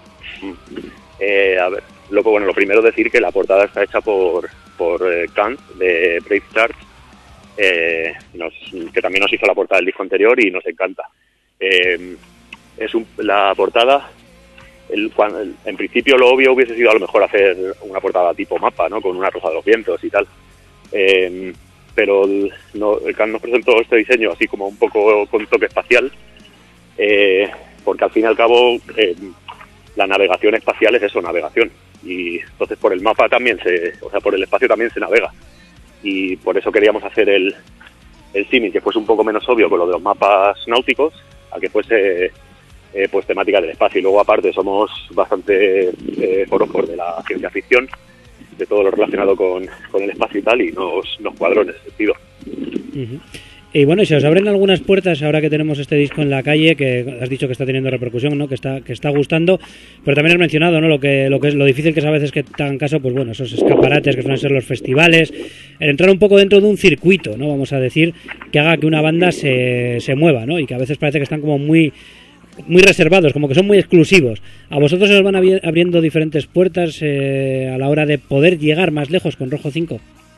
Eh, a ver, lo, bueno, lo primero decir que la portada está hecha por por eh, Kant de Brave Stars, eh, nos, que también nos hizo la portada del disco anterior y nos encanta. Eh, es un, la portada El, cuando, el, en principio lo obvio hubiese sido a lo mejor hacer una portada tipo mapa, ¿no? Con una rosa de los vientos y tal. Eh, pero el, no, el Can nos presentó este diseño así como un poco con toque espacial, eh, porque al fin y al cabo eh, la navegación espacial es eso, navegación. Y entonces por el mapa también se, o sea, por el espacio también se navega. Y por eso queríamos hacer el, el símil, que fuese un poco menos obvio con lo de los mapas náuticos, a que fuese Eh, pues temática del espacio. Y luego aparte somos bastante eh, forofos de la ciencia ficción, de todo lo relacionado con, con el espacio y tal, y nos, nos cuadró en ese sentido. Uh-huh. Y bueno, y se os abren algunas puertas ahora que tenemos este disco en la calle, que has dicho que está teniendo repercusión, ¿no? Que está que está gustando, pero también has mencionado, ¿no? Lo que lo que es lo difícil que es a veces que te hagan caso, pues bueno, esos escaparates que suelen ser los festivales, el entrar un poco dentro de un circuito, ¿no? Vamos a decir, que haga que una banda se, se mueva, ¿no? Y que a veces parece que están como muy muy reservados, como que son muy exclusivos. ¿A vosotros se os van abri- abriendo diferentes puertas eh, a la hora de poder llegar más lejos con Rojo cinco?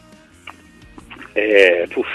Eh, uf,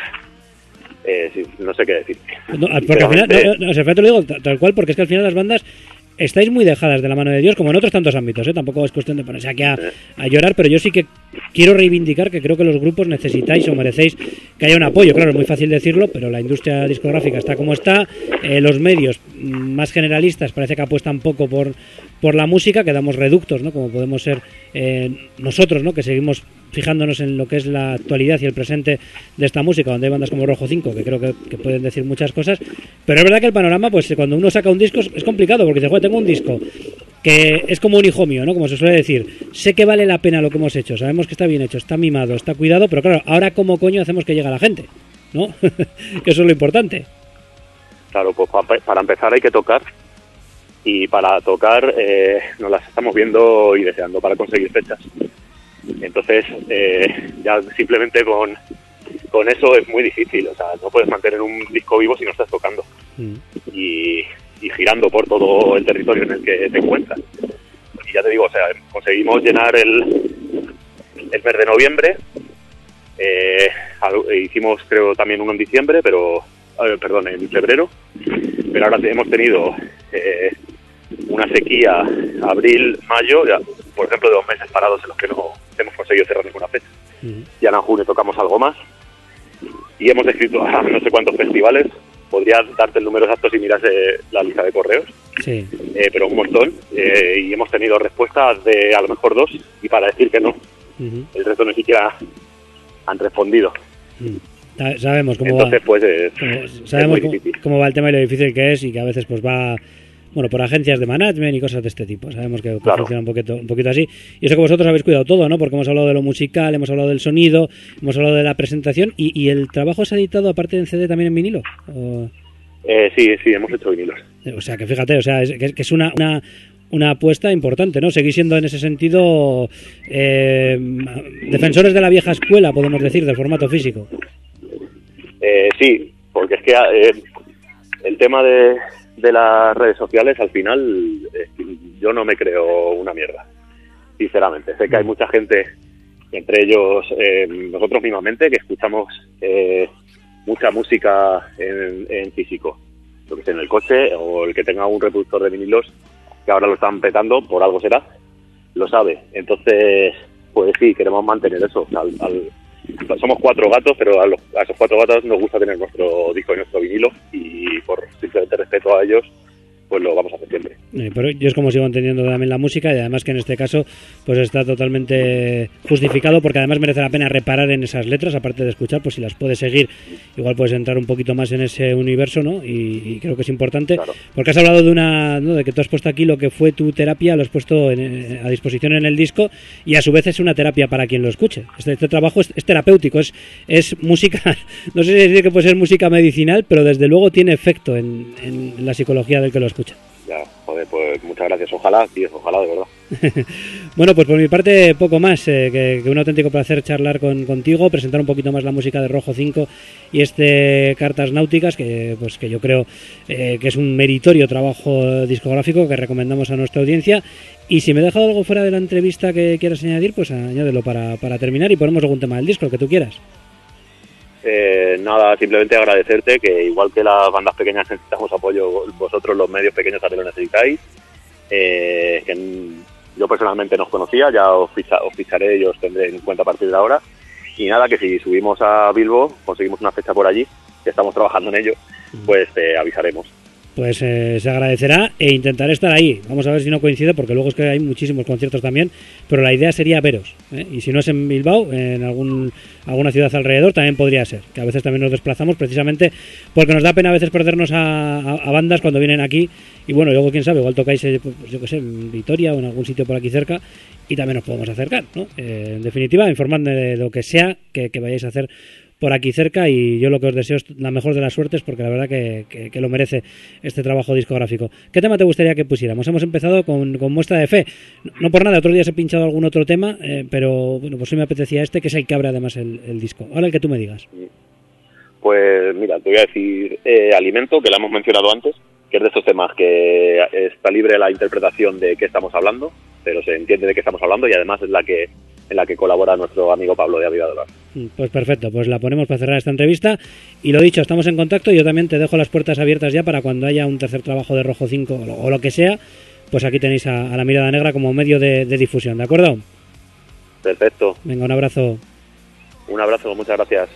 eh, sí, no sé qué decir. No, porque al final, no, no, o sea, te lo digo tal cual, porque es que al final las bandas estáis muy dejadas de la mano de Dios, como en otros tantos ámbitos, ¿eh? Tampoco es cuestión de ponerse aquí a, a llorar, pero yo sí que quiero reivindicar que creo que los grupos necesitáis o merecéis que haya un apoyo. Claro, es muy fácil decirlo, pero la industria discográfica está como está, eh, los medios más generalistas parece que apuestan poco por, por la música, que damos reductos, ¿no? Como podemos ser eh, nosotros, ¿no? Que seguimos fijándonos en lo que es la actualidad y el presente de esta música, donde hay bandas como Rojo cinco, que creo que, que pueden decir muchas cosas, pero es verdad que el panorama, pues cuando uno saca un disco es, es complicado, porque dice, joder, tengo un disco que es como un hijo mío, ¿no? Como se suele decir, sé que vale la pena lo que hemos hecho, sabemos que está bien hecho, está mimado, está cuidado, pero claro, ahora cómo coño hacemos que llegue a la gente, ¿no? Que eso es lo importante. Claro, pues pa- para empezar hay que tocar, y para tocar eh, nos las estamos viendo y deseando para conseguir fechas. Entonces, eh, ya simplemente con, con eso es muy difícil. O sea, no puedes mantener un disco vivo si no estás tocando mm. y, y girando por todo el territorio en el que te encuentras. Y ya te digo, o sea, conseguimos llenar el, el mes de noviembre. Eh, hicimos, creo, también uno en diciembre, pero eh, perdón, en febrero. Pero ahora hemos tenido eh, una sequía, abril, mayo, ya, por ejemplo, de dos meses parados en los que no hemos conseguido cerrar ninguna fecha. Uh-huh. Y ahora en junio tocamos algo más y hemos escrito a no sé cuántos festivales. Podría darte el número exacto si miras eh, la lista de correos, sí. eh, pero un montón, eh, y hemos tenido respuestas de a lo mejor dos, y para decir que no, uh-huh. el resto ni siquiera han respondido. Uh-huh. Sabemos cómo Entonces, va, pues, es, como, sabemos es muy cómo, cómo va el tema y lo difícil que es, y que a veces pues va... Bueno, por agencias de management y cosas de este tipo. Sabemos que, que claro. funciona un poquito, un poquito así. Y eso que vosotros habéis cuidado todo, ¿no? Porque hemos hablado de lo musical, hemos hablado del sonido, hemos hablado de la presentación. ¿Y, y el trabajo se ha editado, aparte en C D, también en vinilo? ¿O... Eh, sí, sí, hemos hecho vinilos. O sea, que fíjate, o sea, es, que, que es una... una una apuesta importante, ¿no? Seguís siendo en ese sentido eh, defensores de la vieja escuela, podemos decir, del formato físico. Eh, sí, porque es que eh, el tema de... de las redes sociales, al final eh, yo no me creo una mierda, sinceramente. Sé que hay mucha gente, entre ellos eh, nosotros mismamente, que escuchamos eh, mucha música en, en físico, lo que sea en el coche, o el que tenga un reproductor de vinilos, que ahora lo están petando, por algo será, lo sabe. Entonces, pues sí, queremos mantener eso. Al, al, somos cuatro gatos, pero a, los, a esos cuatro gatos nos gusta tener nuestro disco y nuestro vinilo, y por simplemente respeto a ellos, pues lo vamos a hacer siempre. Eh, pero yo es como sigo entendiendo también la música, y además que en este caso pues está totalmente justificado, porque además merece la pena reparar en esas letras, aparte de escuchar, pues si las puedes seguir, igual puedes entrar un poquito más en ese universo, ¿no? Y, y creo que es importante, claro. Porque has hablado de una, ¿no? De que tú has puesto aquí lo que fue tu terapia, lo has puesto en, a disposición en el disco, y a su vez es una terapia para quien lo escuche. Este, este trabajo es, es terapéutico, es, es música, no sé si decir que puede ser música medicinal, pero desde luego tiene efecto en, en la psicología del que lo escucha. Ya, joder, pues muchas gracias. Ojalá, tío, ojalá, de verdad. Bueno, pues por mi parte poco más, eh, que, que un auténtico placer charlar con, contigo, presentar un poquito más la música de Rojo cinco y este Cartas Náuticas, que pues que yo creo eh, que es un meritorio trabajo discográfico que recomendamos a nuestra audiencia. Y si me he dejado algo fuera de la entrevista que quieras añadir, pues añádelo para, para terminar, y ponemos algún tema del disco, el que tú quieras. Eh, nada, simplemente agradecerte, que igual que las bandas pequeñas necesitamos apoyo, vosotros los medios pequeños también lo necesitáis. Eh, que yo personalmente no os conocía, ya os, ficha, os ficharé y os tendré en cuenta a partir de ahora. Y nada, que si subimos a Bilbo, conseguimos una fecha por allí, que estamos trabajando en ello, pues te eh, avisaremos. Pues eh, se agradecerá, e intentaré estar ahí. Vamos a ver si no coincide, porque luego es que hay muchísimos conciertos también, pero la idea sería veros, ¿eh? Y si no es en Bilbao, en algún alguna ciudad alrededor también podría ser, que a veces también nos desplazamos precisamente porque nos da pena a veces perdernos a, a, a bandas cuando vienen aquí, y bueno, luego quién sabe, igual tocáis eh, pues, yo que sé, en Vitoria o en algún sitio por aquí cerca, y también nos podemos acercar, ¿no? Eh, en definitiva, informadme de lo que sea que, que vayáis a hacer por aquí cerca, y yo lo que os deseo es la mejor de las suertes, porque la verdad que, que, que lo merece este trabajo discográfico. ¿Qué tema te gustaría que pusiéramos? Hemos empezado con, con Muestra de Fe. No por nada, otros días he pinchado algún otro tema, eh, pero bueno, pues hoy me apetecía este, que es el que abre además el, el disco. Ahora el que tú me digas. Pues mira, te voy a decir eh, Alimento, que la hemos mencionado antes, que es de estos temas que está libre la interpretación de qué estamos hablando, pero se entiende de qué estamos hablando, y además es la que en la que colabora nuestro amigo Pablo de Avivadoras. Pues perfecto, pues la ponemos para cerrar esta entrevista, y lo dicho, estamos en contacto. Yo también te dejo las puertas abiertas ya para cuando haya un tercer trabajo de Rojo cinco o lo, o lo que sea, pues aquí tenéis a, a La Mirada Negra como medio de, de difusión, ¿de acuerdo? Perfecto. Venga, un abrazo. Un abrazo, muchas gracias.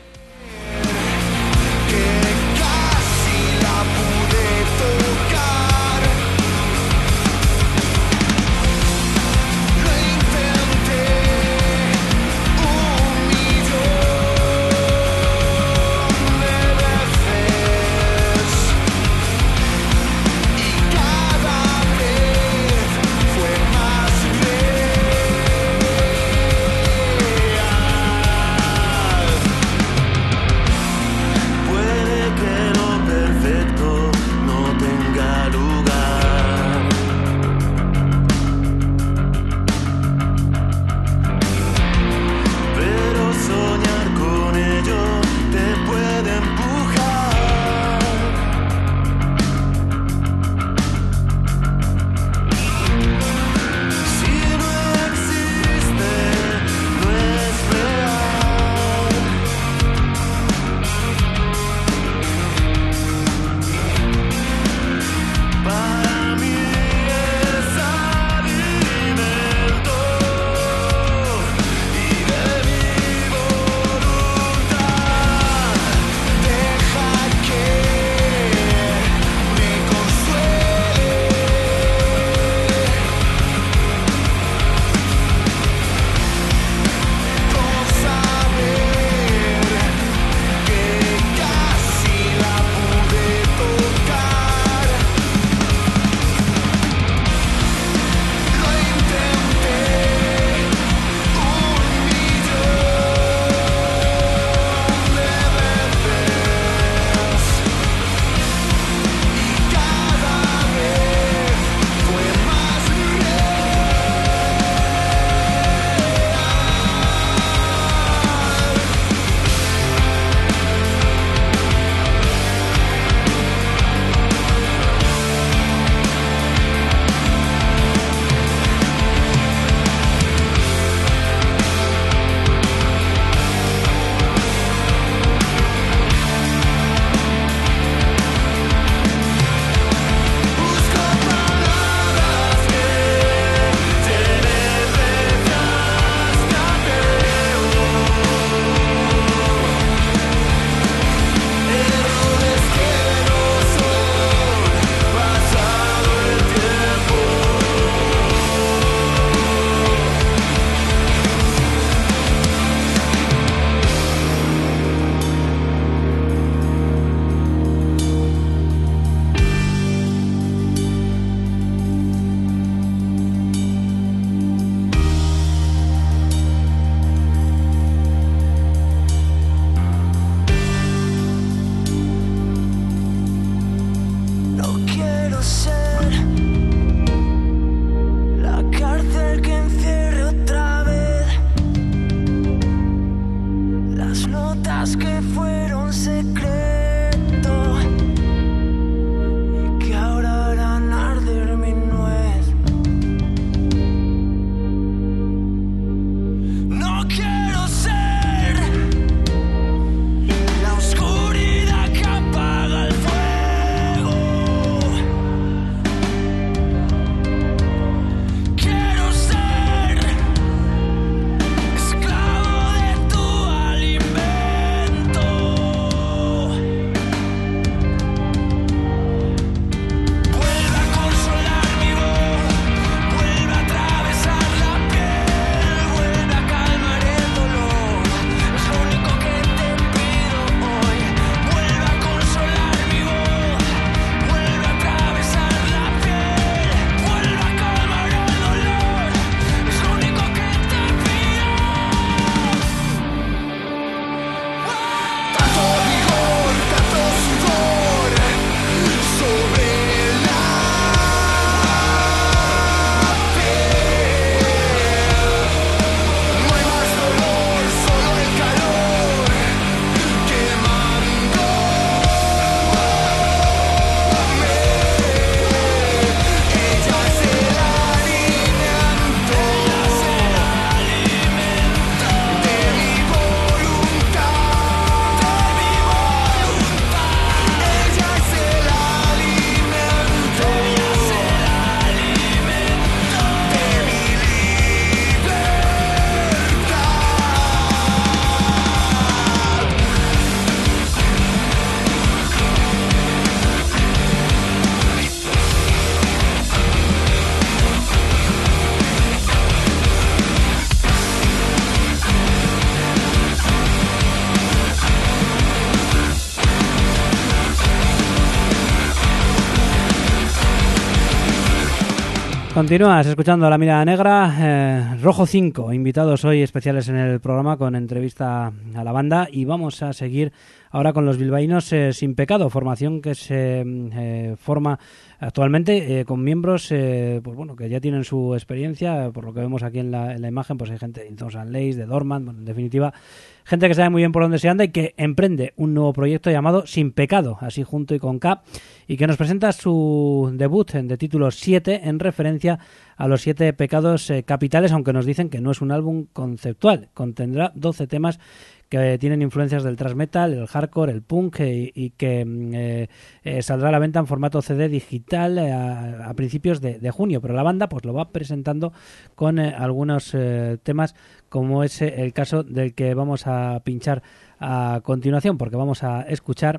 Continúas escuchando La Mirada Negra, eh, Rojo cinco, invitados hoy especiales en el programa con entrevista a la banda, y vamos a seguir ahora con los bilbaínos eh, Sin Pecado, formación que se eh, forma actualmente eh, con miembros eh, pues bueno, que ya tienen su experiencia, por lo que vemos aquí en la, en la imagen, pues hay gente de Thousand Lace, de Dorman, bueno, en definitiva, gente que sabe muy bien por dónde se anda y que emprende un nuevo proyecto llamado Sin Pecado, así junto y con K, y que nos presenta su debut de título siete en referencia a los siete pecados eh, capitales, aunque nos dicen que no es un álbum conceptual. Contendrá doce temas que tienen influencias del thrash metal, el hardcore, el punk eh, y que eh, eh, saldrá a la venta en formato C D digital eh, a, a principios de, de junio, pero la banda pues lo va presentando con eh, algunos eh, temas, como es eh, el caso del que vamos a pinchar a continuación, porque vamos a escuchar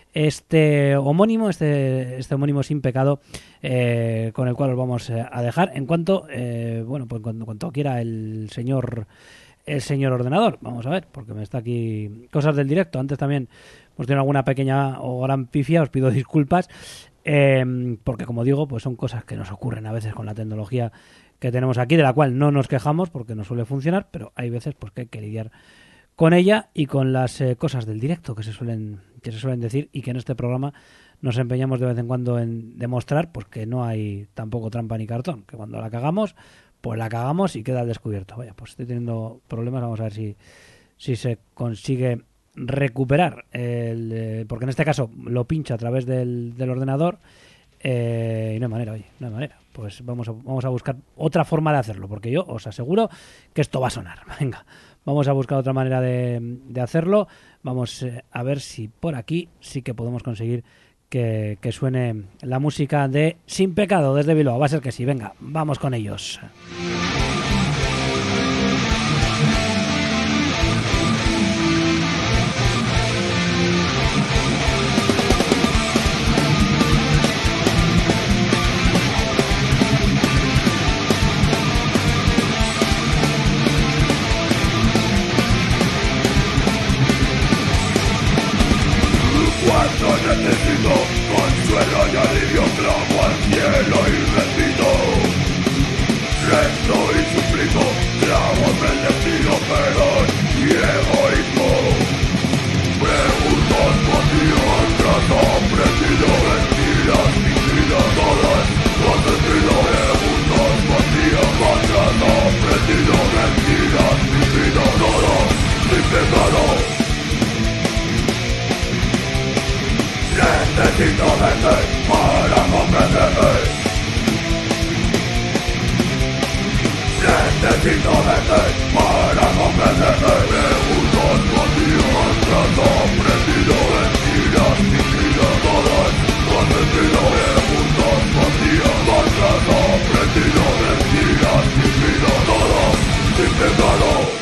este homónimo, este, este homónimo Sin Pecado, eh, con el cual os vamos a dejar en cuanto, eh, bueno, pues cuando, cuando quiera el señor el señor ordenador. Vamos a ver, porque me está aquí cosas del directo. Antes también hemos tenido alguna pequeña o gran pifia, os pido disculpas, eh, porque como digo, pues son cosas que nos ocurren a veces con la tecnología que tenemos aquí, de la cual no nos quejamos porque no suele funcionar, pero hay veces pues que hay que lidiar con ella y con las eh, cosas del directo que se suelen que se suelen decir, y que en este programa nos empeñamos de vez en cuando en demostrar pues que no hay tampoco trampa ni cartón, que cuando la cagamos, pues la cagamos y queda al descubierto. Vaya, pues estoy teniendo problemas, vamos a ver si, si se consigue recuperar, el, eh, porque en este caso lo pincho a través del, del ordenador eh, y no hay manera, oye, no hay manera. Pues vamos a, vamos a buscar otra forma de hacerlo, porque yo os aseguro que esto va a sonar. Venga, vamos a buscar otra manera de, de hacerlo. Vamos eh, a ver si por aquí sí que podemos conseguir que, que suene la música de Sin Pecado desde Bilbao. Va a ser que sí. Venga, vamos con ellos. Necesito consuelo y alivio, clamo al cielo y repito, rezo y suplico, clamo bendecido perdón y egoísmo. Preguntas vacías, tras aprendido, mentiras fingidas, todas las sentido. Preguntas vacías, tras aprendido, mentiras fingidas, todas sin pecado. Necesito verte para comprenderte. Necesito verte para comprenderte. Preguntas vacías, tras aprendido, mentiras fingidas, todas las sentido. Preguntas vacías, tras aprendido, mentiras fingidas, todas sin pecado.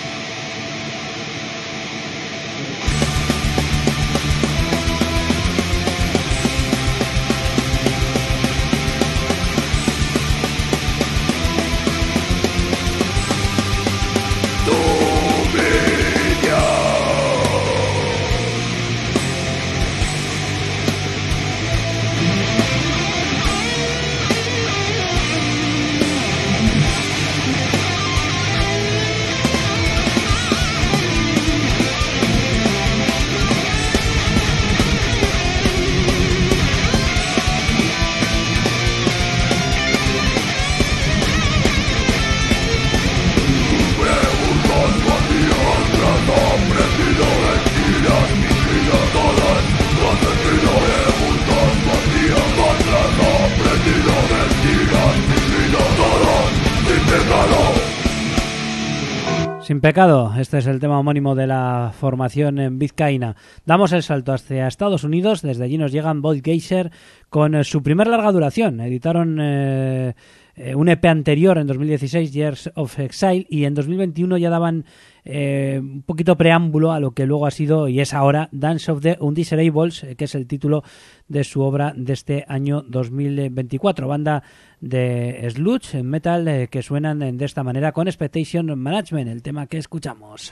Sin Pecado, este es el tema homónimo de la formación en vizcaína. Damos el salto hacia Estados Unidos, desde allí nos llegan Void Geyser con eh, su primer larga duración. Editaron eh, eh, un E P anterior en dos mil dieciséis, Years of Exile, y en dos mil veintiuno ya daban eh, un poquito preámbulo a lo que luego ha sido y es ahora Dance of the Undesirables, eh, que es el título de su obra de este año dos mil veinticuatro. Banda de sludge metal eh, que suenan eh, de esta manera con Expectation Management, el tema que escuchamos.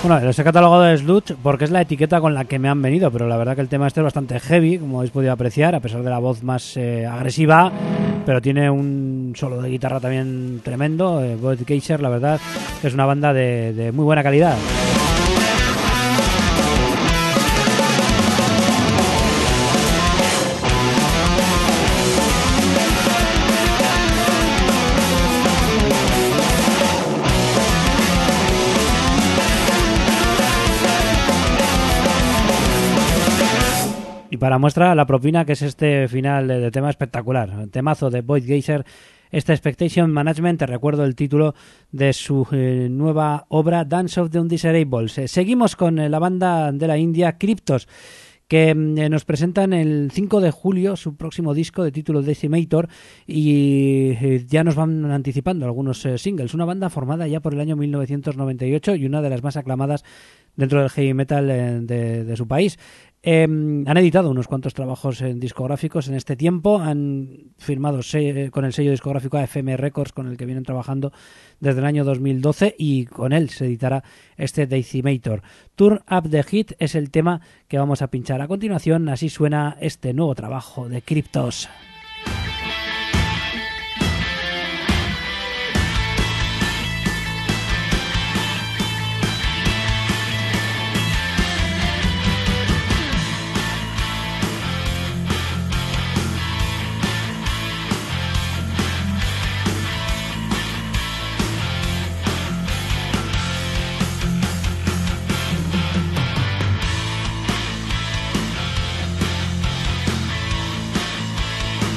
Bueno, los he catalogado de sludge porque es la etiqueta con la que me han venido, pero la verdad que el tema este es bastante heavy, como habéis podido apreciar, a pesar de la voz más eh, agresiva, pero tiene un solo de guitarra también tremendo. eh, Void Geyser, la verdad, es una banda de, de muy buena calidad. Y para muestra la propina, que es este final de, de tema espectacular, temazo de Void Geyser, esta Expectation Management. Te recuerdo el título de su eh, nueva obra, Dance of the Undesirables. Eh, seguimos con eh, la banda de la India, Cryptos, que eh, nos presentan el cinco de julio su próximo disco de título Decimator, y eh, ya nos van anticipando algunos eh, singles. Una banda formada ya por el año mil novecientos noventa y ocho y una de las más aclamadas dentro del heavy metal eh, de, de su país. Eh, han editado unos cuantos trabajos en discográficos en este tiempo, han firmado se- con el sello discográfico A F M Records, con el que vienen trabajando desde el año dos mil doce, y con él se editará este Decimator. Turn Up the Heat es el tema que vamos a pinchar a continuación. Así suena este nuevo trabajo de Cryptos. Thank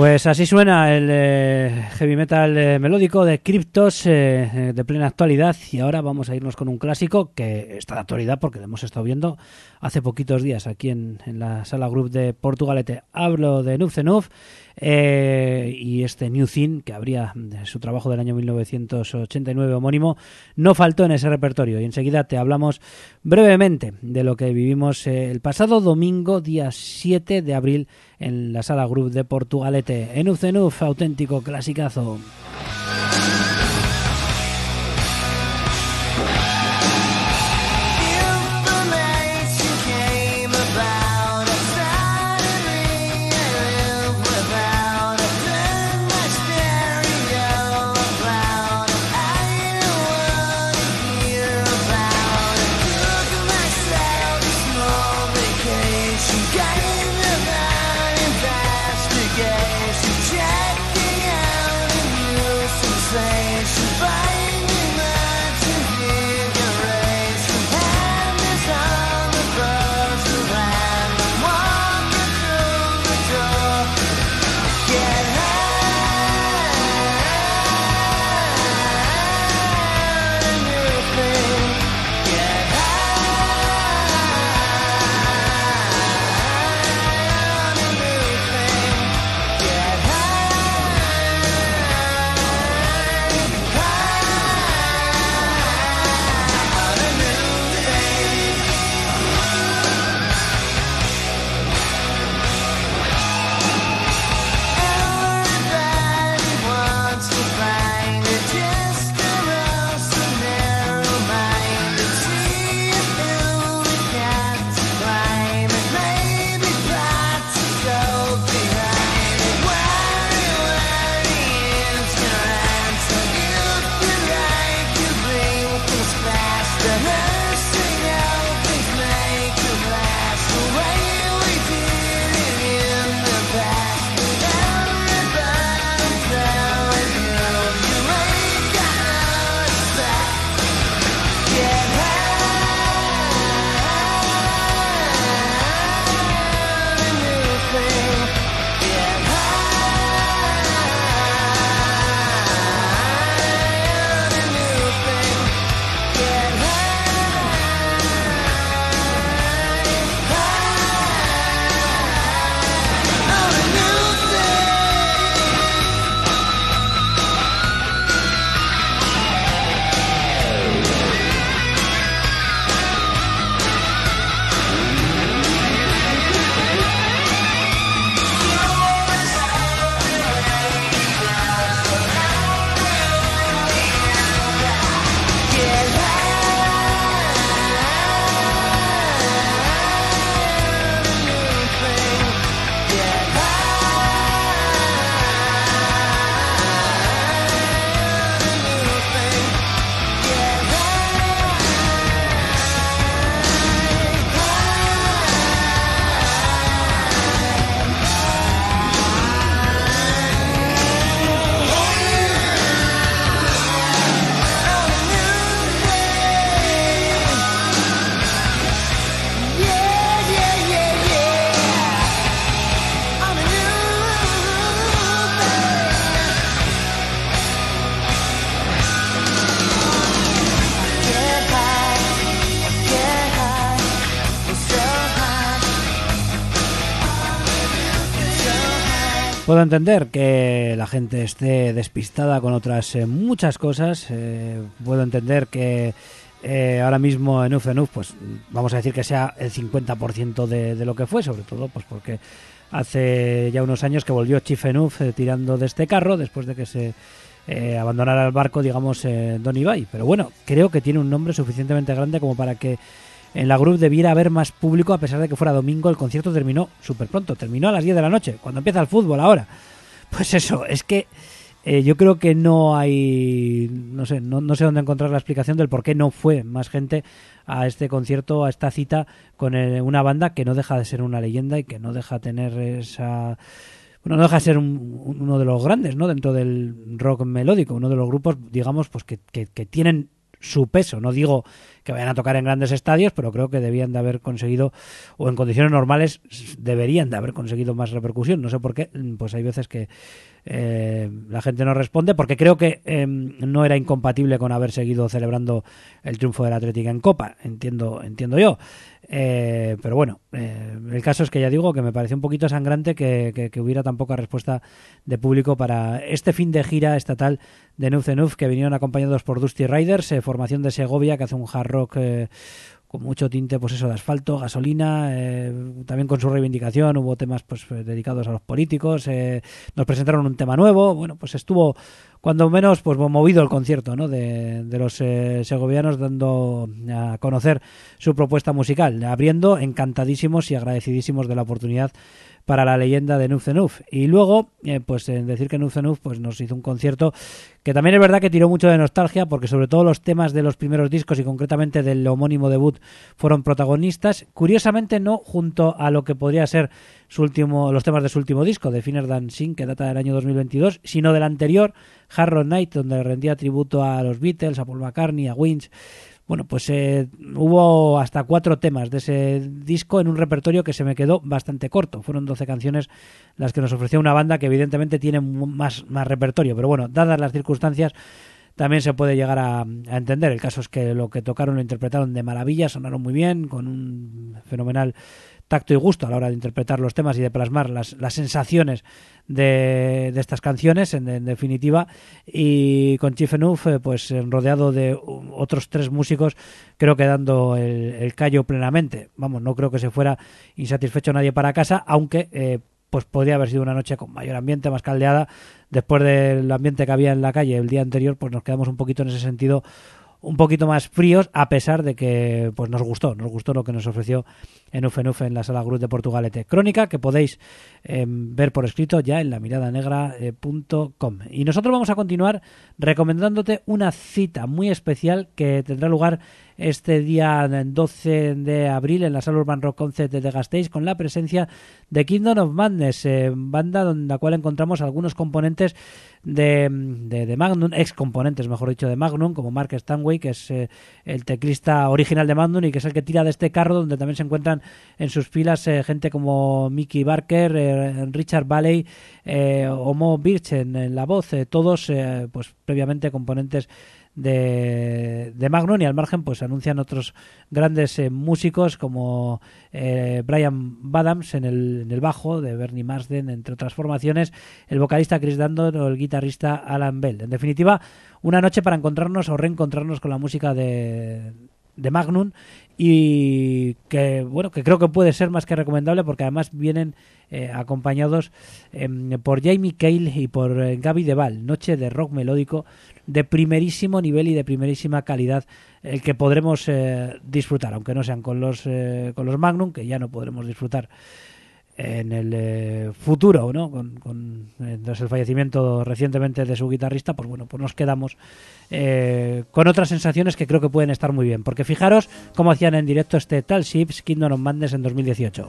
Pues así suena el eh, heavy metal eh, melódico de Cryptos eh, de plena actualidad, y ahora vamos a irnos con un clásico que está de actualidad porque lo hemos estado viendo hace poquitos días aquí en, en la Sala Group de Portugalete. Hablo de Nuff the Nuff eh, y este New Thing, que habría de su trabajo del año mil novecientos ochenta y nueve homónimo, no faltó en ese repertorio, y enseguida te hablamos brevemente de lo que vivimos eh, el pasado domingo, día siete de abril, en la Sala Group de Portugalete. Enough the Enough, auténtico clasicazo. Puedo entender que la gente esté despistada con otras eh, muchas cosas. Eh, puedo entender que eh, ahora mismo en Enough Enough, pues vamos a decir que sea el cincuenta por ciento de, de lo que fue, sobre todo pues porque hace ya unos años que volvió Chief Enough eh, tirando de este carro después de que se eh, abandonara el barco, digamos, eh, Don Ibai. Pero bueno, creo que tiene un nombre suficientemente grande como para que en la Group debiera haber más público, a pesar de que fuera domingo. El concierto terminó súper pronto, terminó a las diez de la noche, cuando empieza el fútbol ahora. Pues eso, es que eh, yo creo que no hay, no sé, no, no sé dónde encontrar la explicación del por qué no fue más gente a este concierto, a esta cita con eh, una banda que no deja de ser una leyenda y que no deja de tener esa... Bueno, no deja de ser un, uno de los grandes, ¿no?, dentro del rock melódico, uno de los grupos, digamos, pues que, que, que tienen su peso. No digo que vayan a tocar en grandes estadios, pero creo que debían de haber conseguido, o en condiciones normales deberían de haber conseguido más repercusión. No sé por qué, pues hay veces que eh, la gente no responde, porque creo que eh, no era incompatible con haber seguido celebrando el triunfo del Athletic en Copa, entiendo, entiendo yo. Eh, pero bueno, eh, el caso es que ya digo que me pareció un poquito sangrante que, que, que hubiera tan poca respuesta de público para este fin de gira estatal de Nuf de Nuf, que vinieron acompañados por Dusty Riders, eh, formación de Segovia, que hace un hard rock eh, con mucho tinte, pues eso, de asfalto, gasolina, eh, también con su reivindicación. Hubo temas pues dedicados a los políticos, eh, nos presentaron un tema nuevo. Bueno, pues estuvo cuando menos pues movido el concierto, ¿no?, de, de los eh, segovianos, dando a conocer su propuesta musical, abriendo encantadísimos y agradecidísimos de la oportunidad para la leyenda de Nuf de Nuf. Y luego, eh, pues en decir que Nuf de Nuf pues, nos hizo un concierto que también es verdad que tiró mucho de nostalgia, porque sobre todo los temas de los primeros discos y concretamente del homónimo debut fueron protagonistas. Curiosamente no junto a lo que podría ser su último, los temas de su último disco, de Finer Than Sin, que data del año dos mil veintidós, sino del anterior, Hard Rock Night, donde rendía tributo a los Beatles, a Paul McCartney, a Winch. Bueno, pues eh, hubo hasta cuatro temas de ese disco en un repertorio que se me quedó bastante corto. Fueron doce canciones las que nos ofreció una banda que evidentemente tiene más, más repertorio. Pero bueno, dadas las circunstancias, también se puede llegar a, a entender. El caso es que lo que tocaron lo interpretaron de maravilla, sonaron muy bien, con un fenomenal tacto y gusto a la hora de interpretar los temas y de plasmar las, las sensaciones de, de estas canciones, en, en definitiva. Y con Chief Enough, eh, pues rodeado de otros tres músicos, creo que dando el, el callo plenamente. Vamos, no creo que se fuera insatisfecho nadie para casa, aunque eh, pues podría haber sido una noche con mayor ambiente, más caldeada. Después del ambiente que había en la calle el día anterior, pues nos quedamos un poquito en ese sentido un poquito más fríos, a pesar de que pues nos gustó, nos gustó lo que nos ofreció Enough Enough en la Sala Cruz de Portugalete. Crónica que podéis eh, ver por escrito ya en la mirada negra punto com. Y nosotros vamos a continuar recomendándote una cita muy especial que tendrá lugar este día doce de abril en la Sala Urban Rock Concert de Gasteiz, con la presencia de Kingdom of Madness, eh, banda en la cual encontramos algunos componentes de, de, de Magnum, ex componentes mejor dicho de Magnum, como Mark Stanway, que es eh, el teclista original de Magnum y que es el que tira de este carro, donde también se encuentran en sus filas eh, gente como Mickey Barker, eh, Richard Valey, eh, o Mo Birch en, en la voz, eh, todos eh, pues previamente componentes de, de Magnum, y al margen pues anuncian otros grandes eh, músicos como eh, Brian Badams en el, en el bajo, de Bernie Marsden, entre otras formaciones, el vocalista Chris Dandon o el guitarrista Alan Bell. En definitiva, una noche para encontrarnos o reencontrarnos con la música de de Magnum, y que bueno, que creo que puede ser más que recomendable, porque además vienen eh, acompañados eh, por Jamie Cale y por eh, Gaby Deval. Noche de rock melódico de primerísimo nivel y de primerísima calidad, el que podremos eh, disfrutar, aunque no sean con los eh, con los Magnum, que ya no podremos disfrutar en el eh, futuro, ¿no? Con, con eh, tras el fallecimiento recientemente de su guitarrista, pues bueno, pues nos quedamos eh, con otras sensaciones que creo que pueden estar muy bien, porque fijaros cómo hacían en directo este Tall Ships Kingdom of Madness en dos mil dieciocho.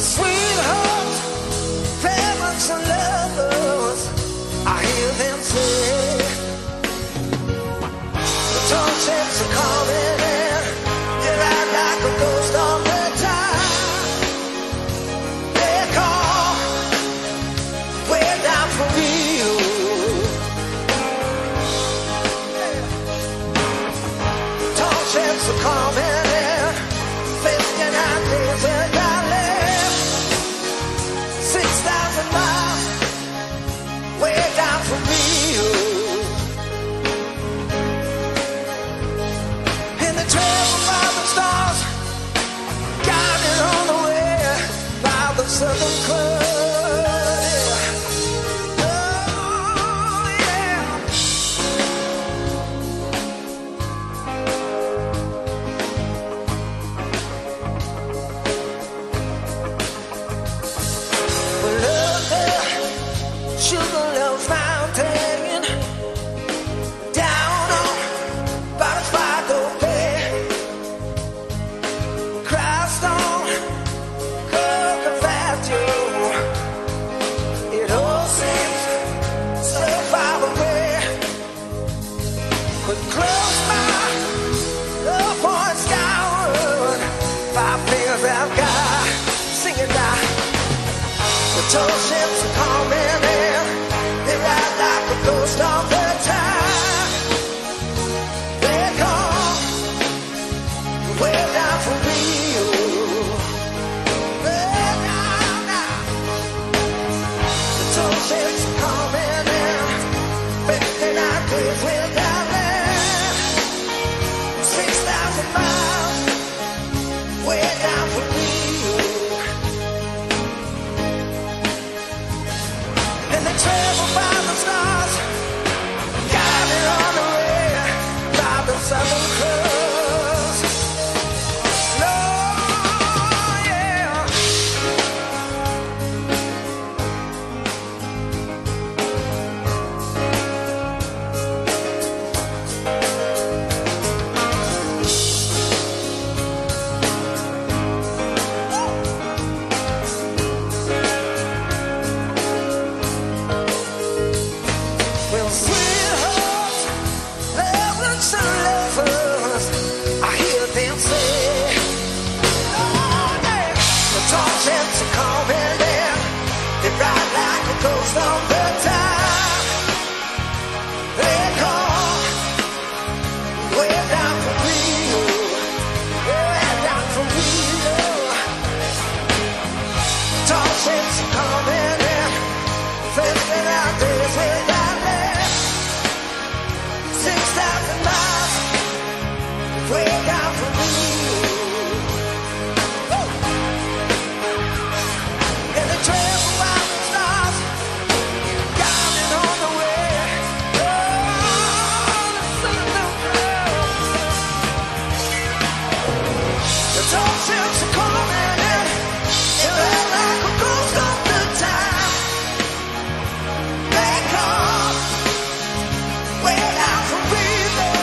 Sweetheart, parents and lovers, I hear them say tall ships are coming in. They ride like a ghost of the time. They come way down from Rio. Way down, down. The tall ships are coming in. fifty-nine days without land. six thousand miles way down from Rio. And they travel by the stars, guided on the way by the southern coast. Oh, yeah. Well, sweethearts, lovers and lovers, I hear them say, oh, yeah. The tall ships are coming in. They ride like a ghost on the time. They come way down from Rio, way down from Rio. Tall ships are coming in. fifty-nine days without land. six thousand miles way down from Rio. Woo! And they travel by the stars, guiding on the way. Oh, the southern coast. The tall ships are coming in. They ride like a ghost of the time. They come way down from Rio.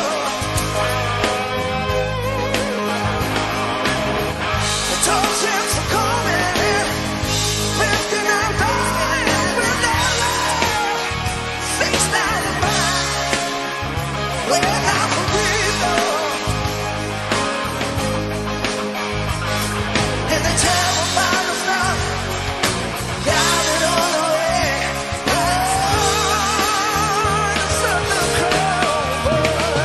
The tall ships are coming in. fifty-nine days without land. six thousand miles way down from Rio. And they travel by the stars, guided on the way. Oh, the southern coast.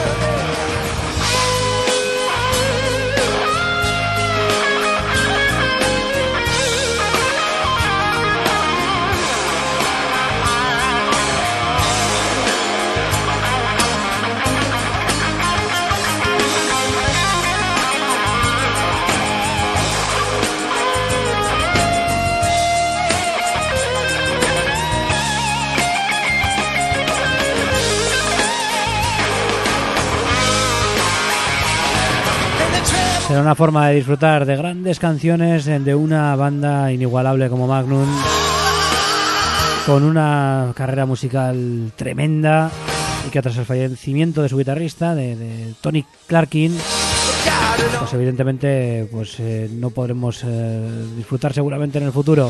And they travel. Será una forma de disfrutar de grandes canciones de una banda inigualable como Magnum, con una carrera musical tremenda y que tras el fallecimiento de su guitarrista, de, de Tony Clarkin, pues evidentemente pues eh, no podremos eh, disfrutar seguramente en el futuro.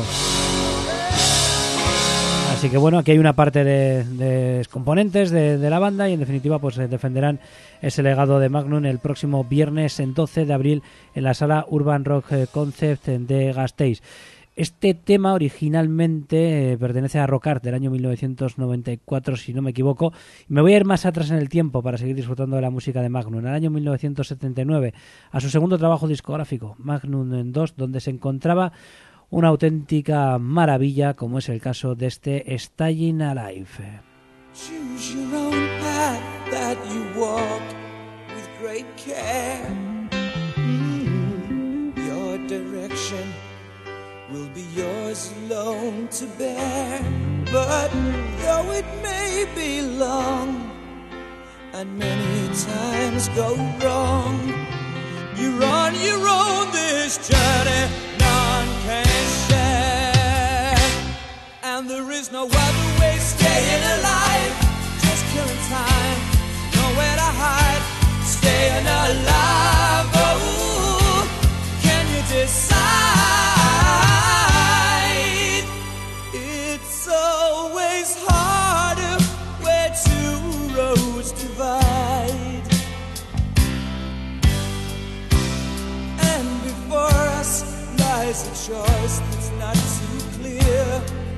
Así que bueno, aquí hay una parte de, de componentes de, de la banda y en definitiva pues eh, defenderán ese legado de Magnum el próximo viernes en doce de abril en la sala Urban Rock Concept de Gasteiz. Este tema originalmente eh, pertenece a Rock Art del año mil novecientos noventa y cuatro, si no me equivoco. Me voy a ir más atrás en el tiempo para seguir disfrutando de la música de Magnum. En el año mil novecientos setenta y nueve, a su segundo trabajo discográfico, Magnum dos, donde se encontraba una auténtica maravilla, como es el caso de este Staying Alive. Choose your own path that you walk with great care. Mm, Your direction will be yours alone to bear. But though it may be long and many times go wrong, you're on your own this journey, none can share. And there is no other way staying alive, just killing time, nowhere to hide, staying alive. Oh, can you decide? It's always harder where two roads divide. And before us lies a choice that's not too clear.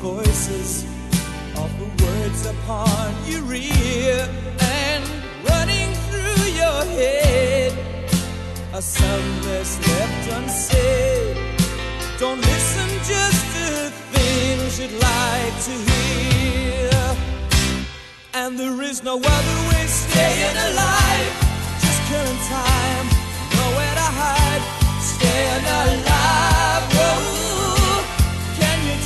voices of the words upon your ear, and running through your head are some that's left unsaid. Don't listen just to things you'd like to hear. And there is no other way staying alive, just killing time, nowhere to hide, staying alive. Whoa, can you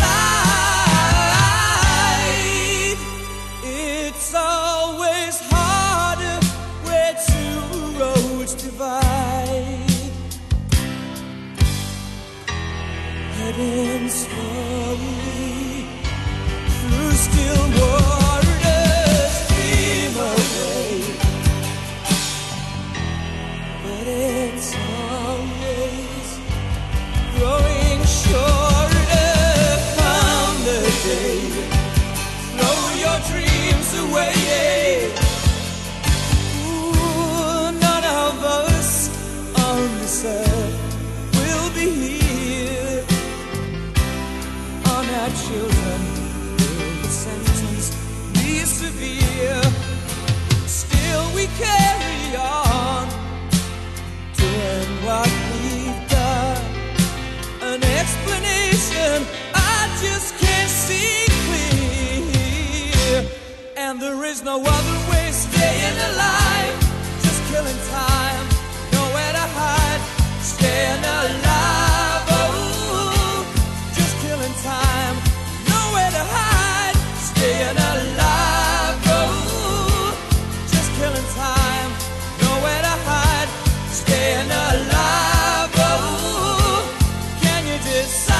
decide? It's always harder where two roads divide. Heading slowly through still waters, dream away. But it's always growing shorter. Come the day, throw your dreams away. Ooh, none of us on this earth will be here. On our children will the sentence be severe. Still we carry on, doing what we've done. An explanation I just can't see clear. And there is no other way staying alive, just killing time, nowhere to hide, staying alive. Oh, just killing time, nowhere to hide, staying alive. Oh, just killing time, nowhere to hide, staying alive. Oh, can you decide?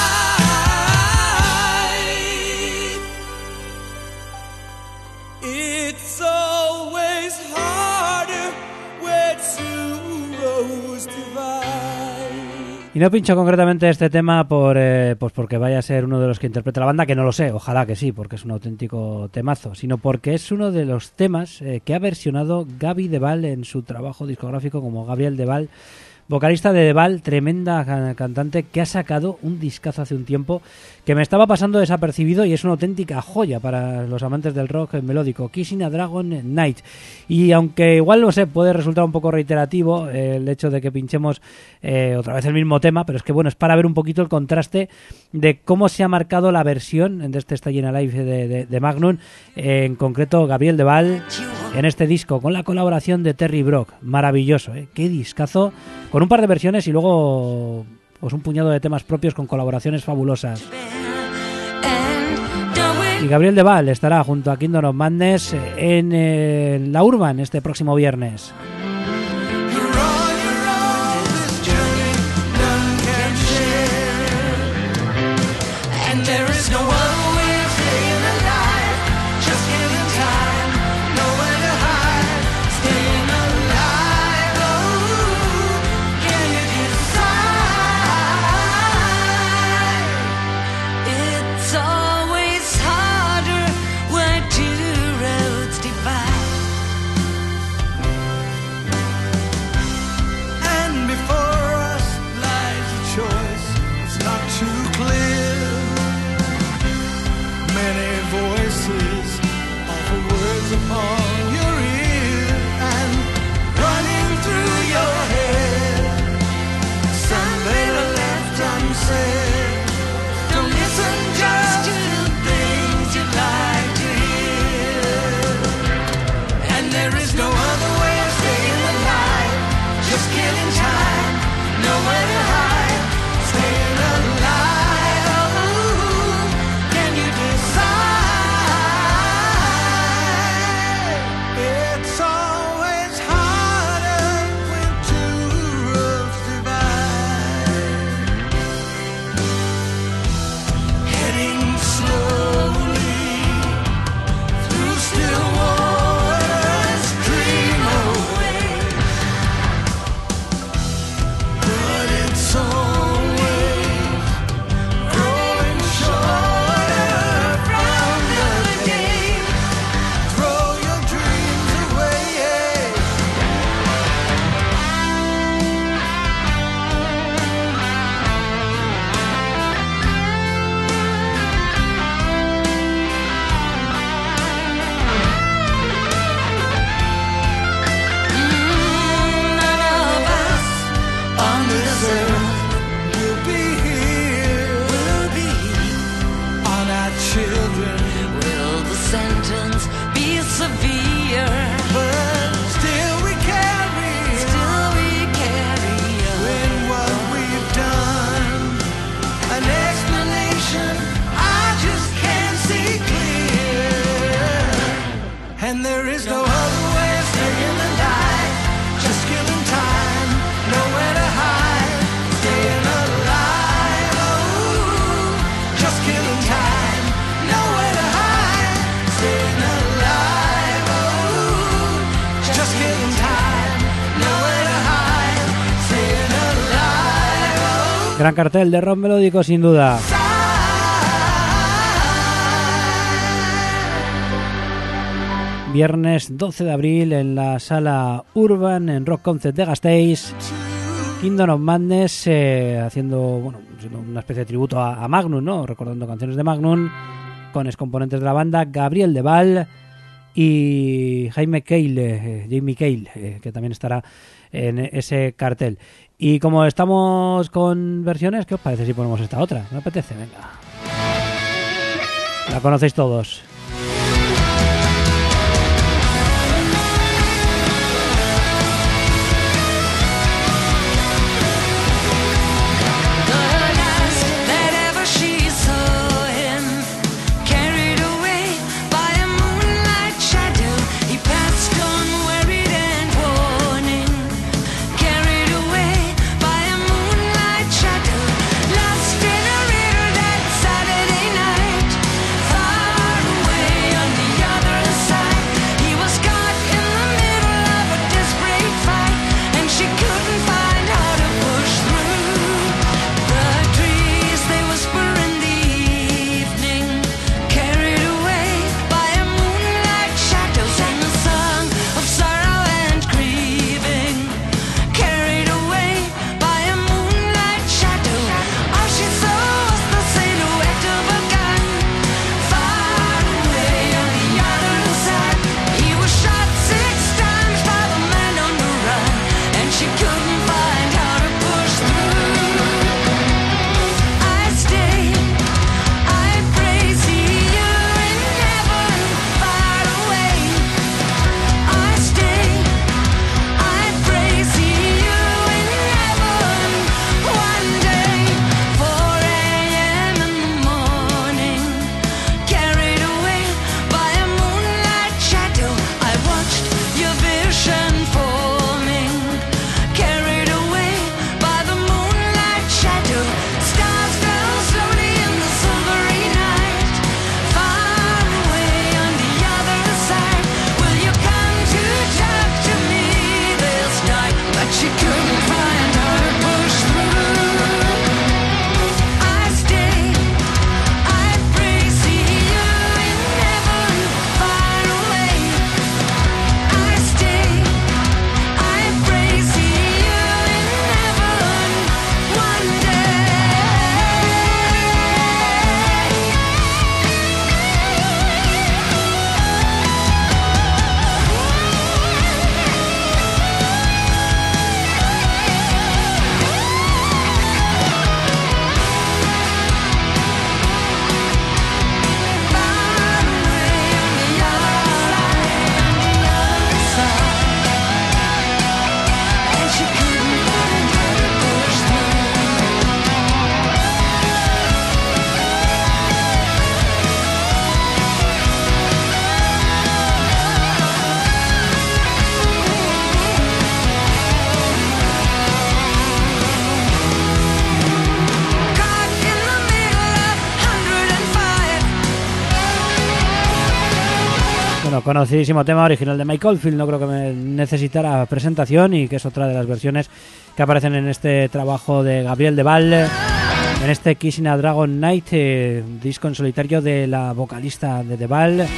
It's always harder where two roads divide. Y no pincho concretamente este tema por eh, pues porque vaya a ser uno de los que interprete la banda, que no lo sé, ojalá que sí, porque es un auténtico temazo, sino porque es uno de los temas eh, que ha versionado Gaby Deval en su trabajo discográfico como Gabriel Deval, vocalista de Deval, tremenda can- cantante que ha sacado un discazo hace un tiempo que me estaba pasando desapercibido y es una auténtica joya para los amantes del rock melódico, Kissing a Dragon Night. Y aunque igual, no sé, puede resultar un poco reiterativo eh, el hecho de que pinchemos eh, otra vez el mismo tema, pero es que bueno, es para ver un poquito el contraste de cómo se ha marcado la versión de este Stayin' Alive de, de, de Magnum, eh, en concreto Gabriel Deval en este disco con la colaboración de Terry Brock. Maravilloso, ¿eh? Qué discazo, con un par de versiones y luego pues un puñado de temas propios con colaboraciones fabulosas. Y Gabriel Deval estará junto a Kingdom of Madness en eh, la Urban este próximo viernes. Gran cartel de rock melódico, sin duda. Viernes doce de abril en la sala Urban en Rock Concert de Gasteiz, Kingdom of Madness, eh, haciendo bueno, una especie de tributo a, a Magnum, ¿no? Recordando canciones de Magnum, con excomponentes de la banda, Gabriel Deval y Jaime Cale, eh, Jamie Cale, eh, que también estará en ese cartel. Y como estamos con versiones, ¿qué os parece si ponemos esta otra? ¿Me apetece? Venga. La conocéis todos. Conocidísimo tema original de Mike Oldfield, no creo que me necesitara presentación, y que es otra de las versiones que aparecen en este trabajo de Gabriel Deval, en este Kissing a Dragon Night, eh, disco en solitario de la vocalista de Deval.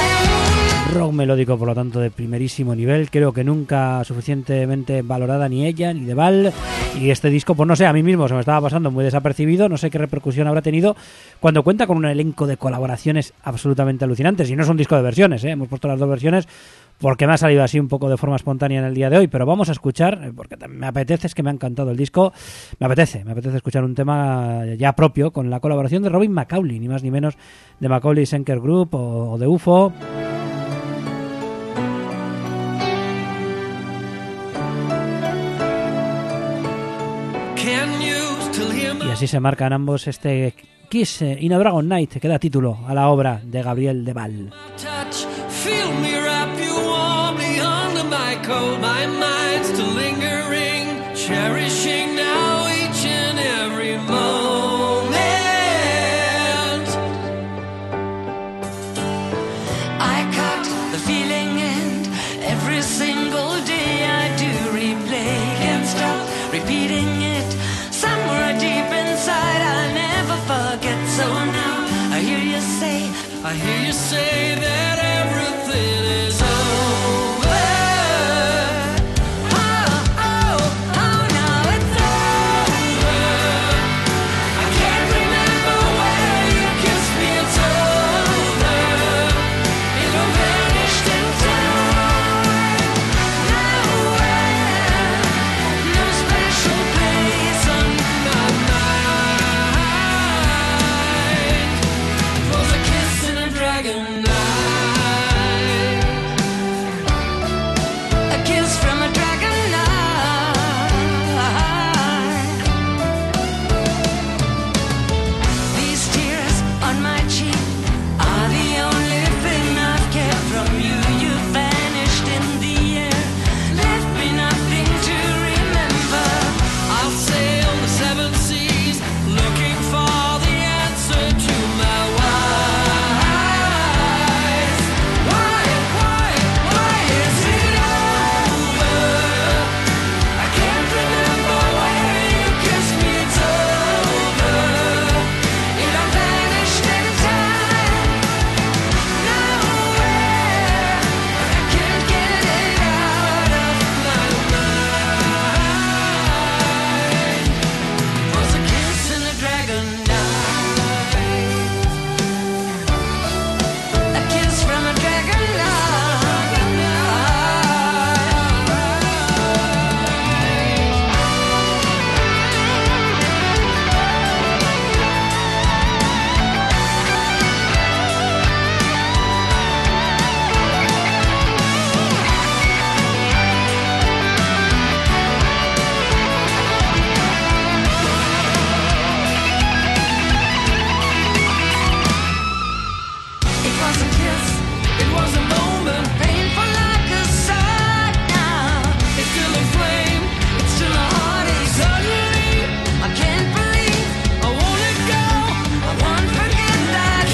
Rock melódico, por lo tanto, de primerísimo nivel, creo que nunca suficientemente valorada ni ella ni Deval. Y este disco, pues no sé, a mí mismo se me estaba pasando muy desapercibido, no sé qué repercusión habrá tenido cuando cuenta con un elenco de colaboraciones absolutamente alucinantes. Y no es un disco de versiones, ¿eh? Hemos puesto las dos versiones porque me ha salido así un poco de forma espontánea en el día de hoy, pero vamos a escuchar, porque me apetece, es que me ha encantado el disco, me apetece, me apetece escuchar un tema ya propio con la colaboración de Robin McAuley, ni más ni menos, de Macaulay Schenker Group o, o de U F O. Y así se marcan ambos este Kiss in a Dragon Night, que da título a la obra de Gabriel Deval. Repeating it somewhere deep in hear you say that everything is over. Oh, oh, oh, now it's over. I can't remember where you kissed me, it's over. It all vanished in time. Nowhere, no special place on my mind. It was a kiss in a dragon night. A kiss from a dragon night. These tears on my cheek are the only thing I've kept from you. You vanished in the air, left me nothing to remember. I'll sail the seven seas, looking for the answer to my whys. Why, why, why is it over? I can't remember where you kissed me, it's over. It all vanished in time. Nowhere, I can't get it out of my mind. It was a kiss in a dragon night. A kiss from a dragon It was a kiss, it was a moment, painful like a sight now. It's still a flame, it's still a heartache. Suddenly, I can't believe I won't let go, I won't forget that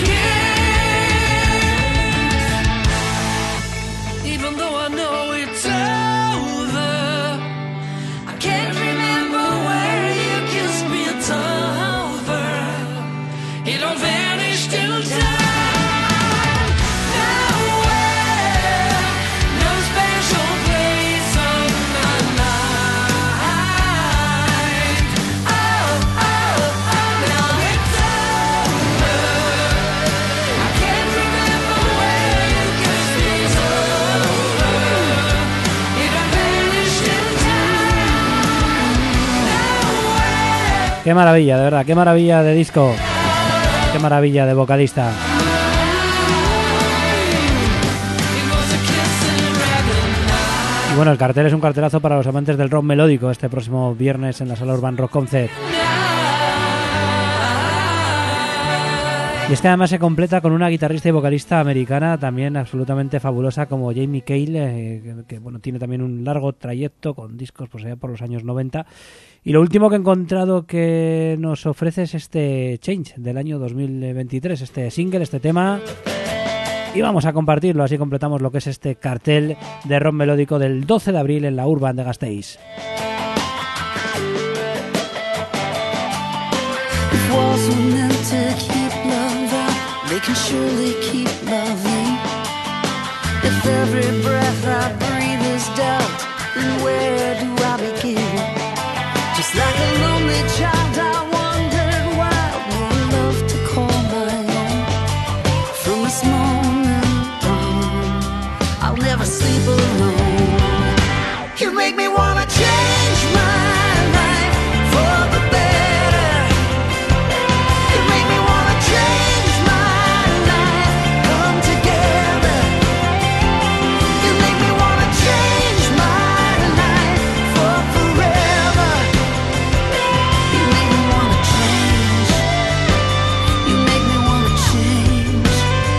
kiss. Even though I know it's over, I can't remember where you kissed me, it's over. It all vanished in time. Nowhere, no special place on my mind. Oh, oh, oh, now it's over. I can't remember where you kissed me, it's over. It all vanished in time. Nowhere. Qué maravilla, de verdad, qué maravilla de disco. Qué maravilla de vocalista. It was a kiss in a dragon night. Y bueno, el cartel es un cartelazo para los amantes del rock melódico este próximo viernes en la Sala Urban Rock Concert. Y es que además se completa con una guitarrista y vocalista americana también absolutamente fabulosa como Jamie Cale, eh, que, que, bueno, tiene también un largo trayecto con discos pues allá por los años noventa. Y lo último que he encontrado que nos ofrece es este Change del año dos mil veintitrés, este single, este tema. Y vamos a compartirlo, así completamos lo que es este cartel de rock melódico del doce de abril en la Urban de Gasteiz. If walls were meant to keep love out, they can surely keep loving. If every breath I breathe is doubt, then where do I begin? Just like a lonely child, I wondered wild what love to call my own. From this moment on, I'll never sleep alone. You make me wanna change my life for the better. You make me wanna change my life, come together. You make me wanna change my life for forever. You make me wanna change. You make me wanna change.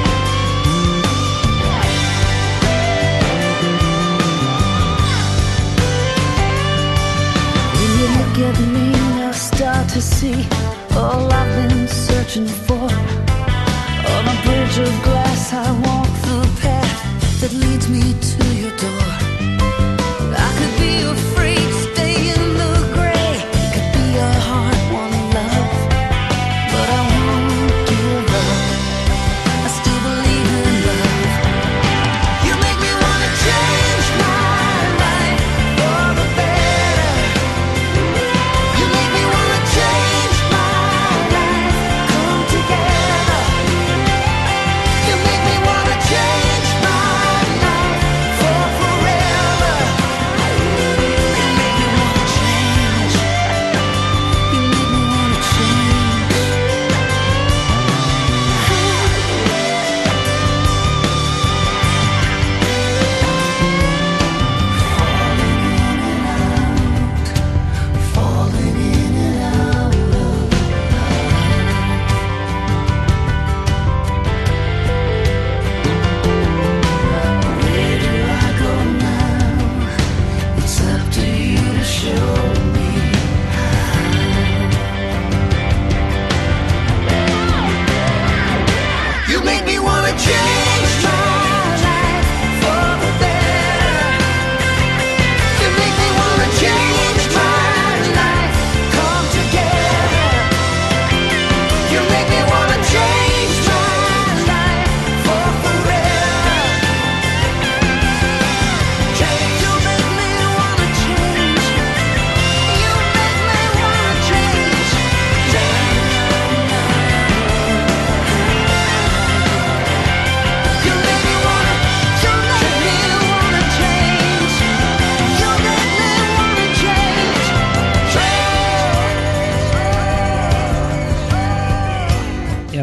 When you look at me, I start to see all I've been searching for. On a bridge of glass, I walk the path that leads me to your door. I could be afraid, stay in the gray. Could be a hard one, love, but I won't give up. I still believe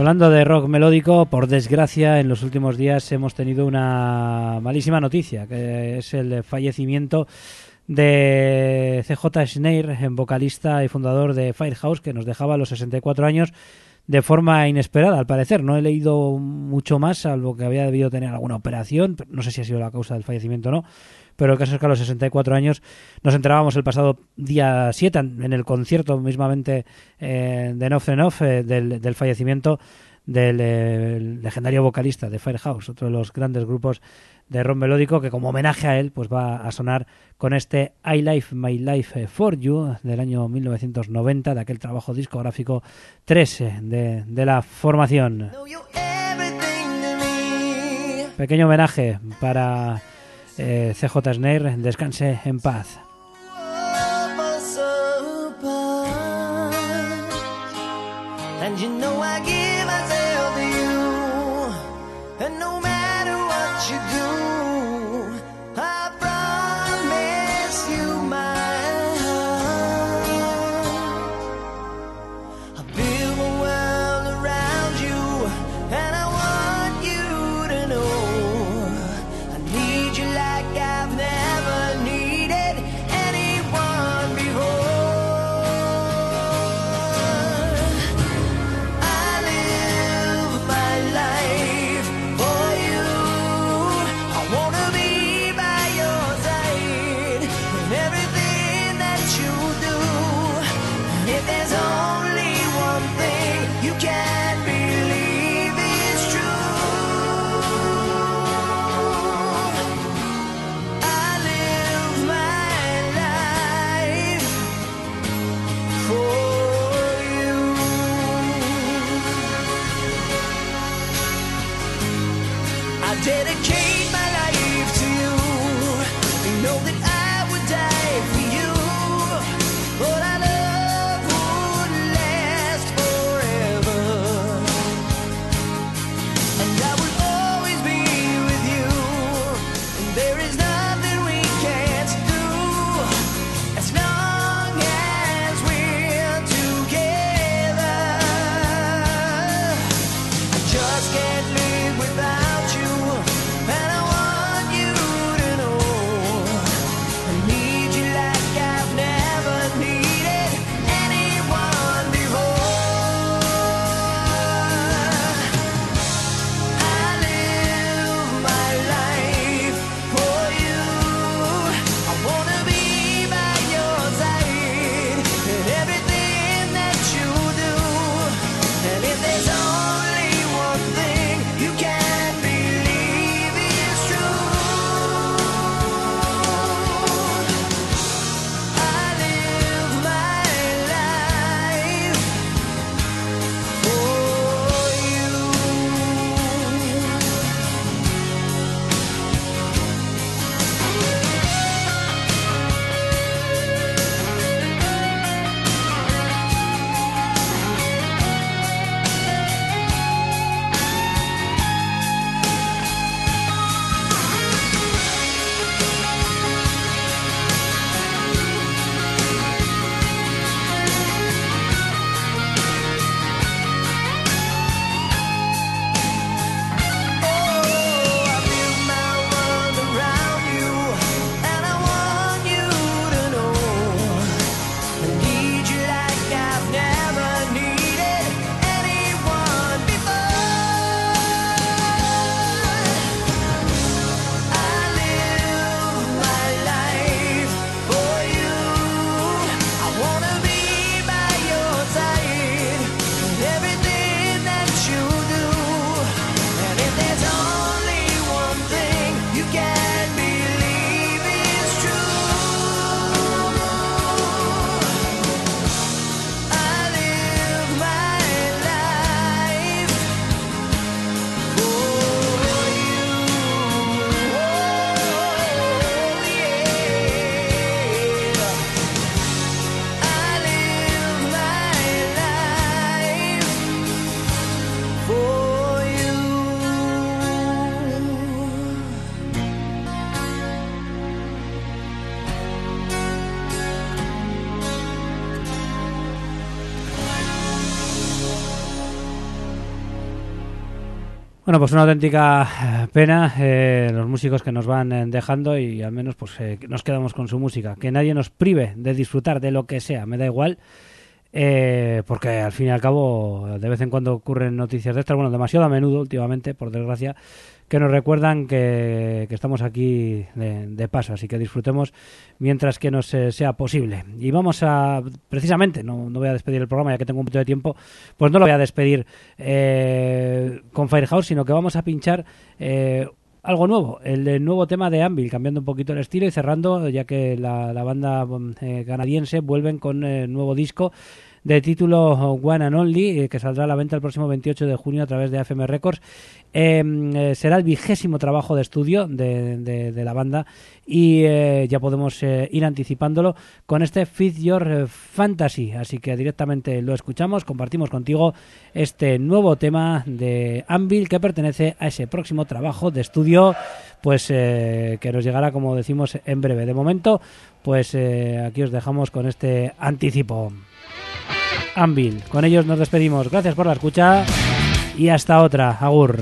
hablando de rock melódico, por desgracia, en los últimos días hemos tenido una malísima noticia, que es el fallecimiento de C J Schneider, vocalista y fundador de Firehouse, que nos dejaba a los sesenta y cuatro años de forma inesperada, al parecer. No he leído mucho más, salvo que había debido tener alguna operación, no sé si ha sido la causa del fallecimiento o no, pero el caso es que a los sesenta y cuatro años nos enterábamos el pasado día siete, en el concierto mismamente eh, de Enough Enough, eh, del, del fallecimiento del eh, legendario vocalista de Firehouse, otro de los grandes grupos de rock melódico, que como homenaje a él pues va a sonar con este I Live My Life for You del año mil novecientos noventa, de aquel trabajo discográfico trece de, de la formación. Pequeño homenaje para eh, C J Schneider, descanse en paz. And you know I give myself to you, and no matter what you do, I promise you my heart. I build a world around you, and I want you to know I need you like I've never needed anyone before. I live Bueno, pues una auténtica pena eh, los músicos que nos van eh, dejando y al menos pues eh, nos quedamos con su música. Que nadie nos prive de disfrutar de lo que sea, me da igual, eh, porque al fin y al cabo de vez en cuando ocurren noticias de estas, bueno, demasiado a menudo últimamente, por desgracia, que nos recuerdan que, que estamos aquí de, de paso, así que disfrutemos mientras que nos eh, sea posible. Y vamos a, precisamente, no, no voy a despedir el programa ya que tengo un poquito de tiempo, pues no lo voy a despedir eh, con Firehouse, sino que vamos a pinchar eh, algo nuevo, el, el nuevo tema de Anvil, cambiando un poquito el estilo y cerrando, ya que la, la banda eh, canadiense vuelven con el eh, nuevo disco de título One and Only, eh, que saldrá a la venta el próximo veintiocho de junio a través de A F M Records. Eh, eh, será el vigésimo trabajo de estudio de, de, de la banda y eh, ya podemos eh, ir anticipándolo con este Feed Your Fantasy, así que directamente lo escuchamos, compartimos contigo este nuevo tema de Anvil que pertenece a ese próximo trabajo de estudio, pues eh, que nos llegará, como decimos, en breve. De momento, pues eh, aquí os dejamos con este anticipo. Anvil, con ellos nos despedimos. Gracias por la escucha y hasta otra. Agur.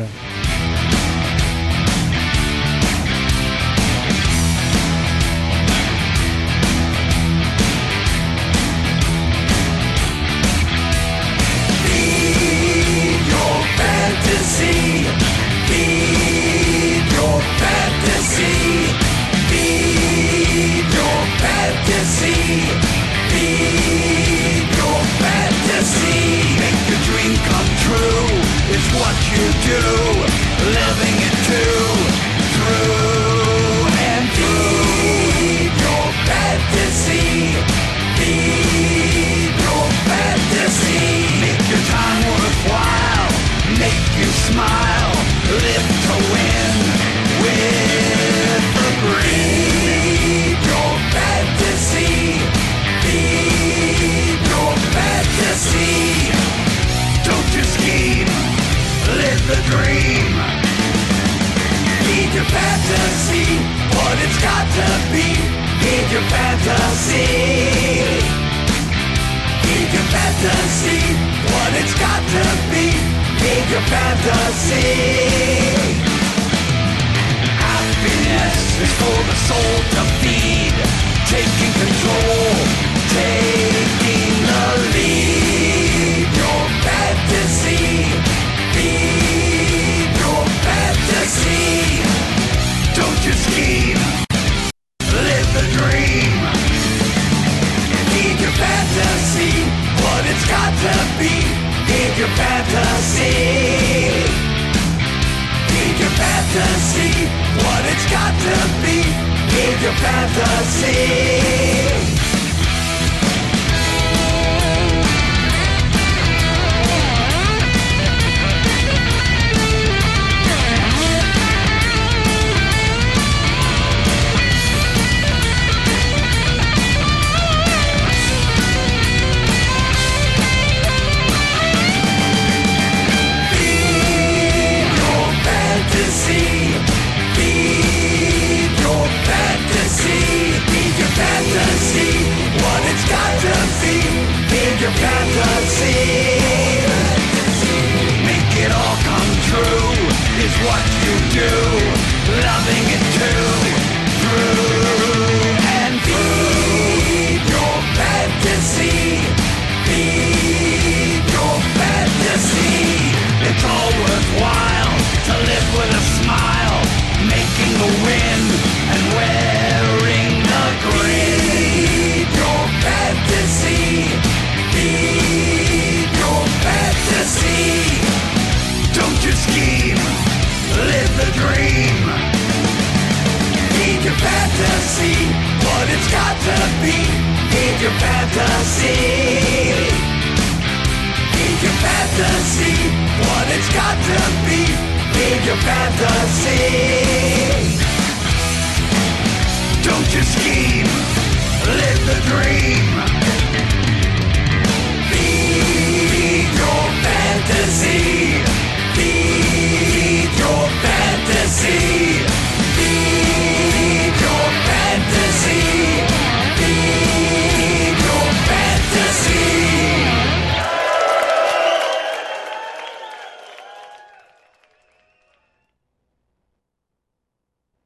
Don't you scheme, live the dream.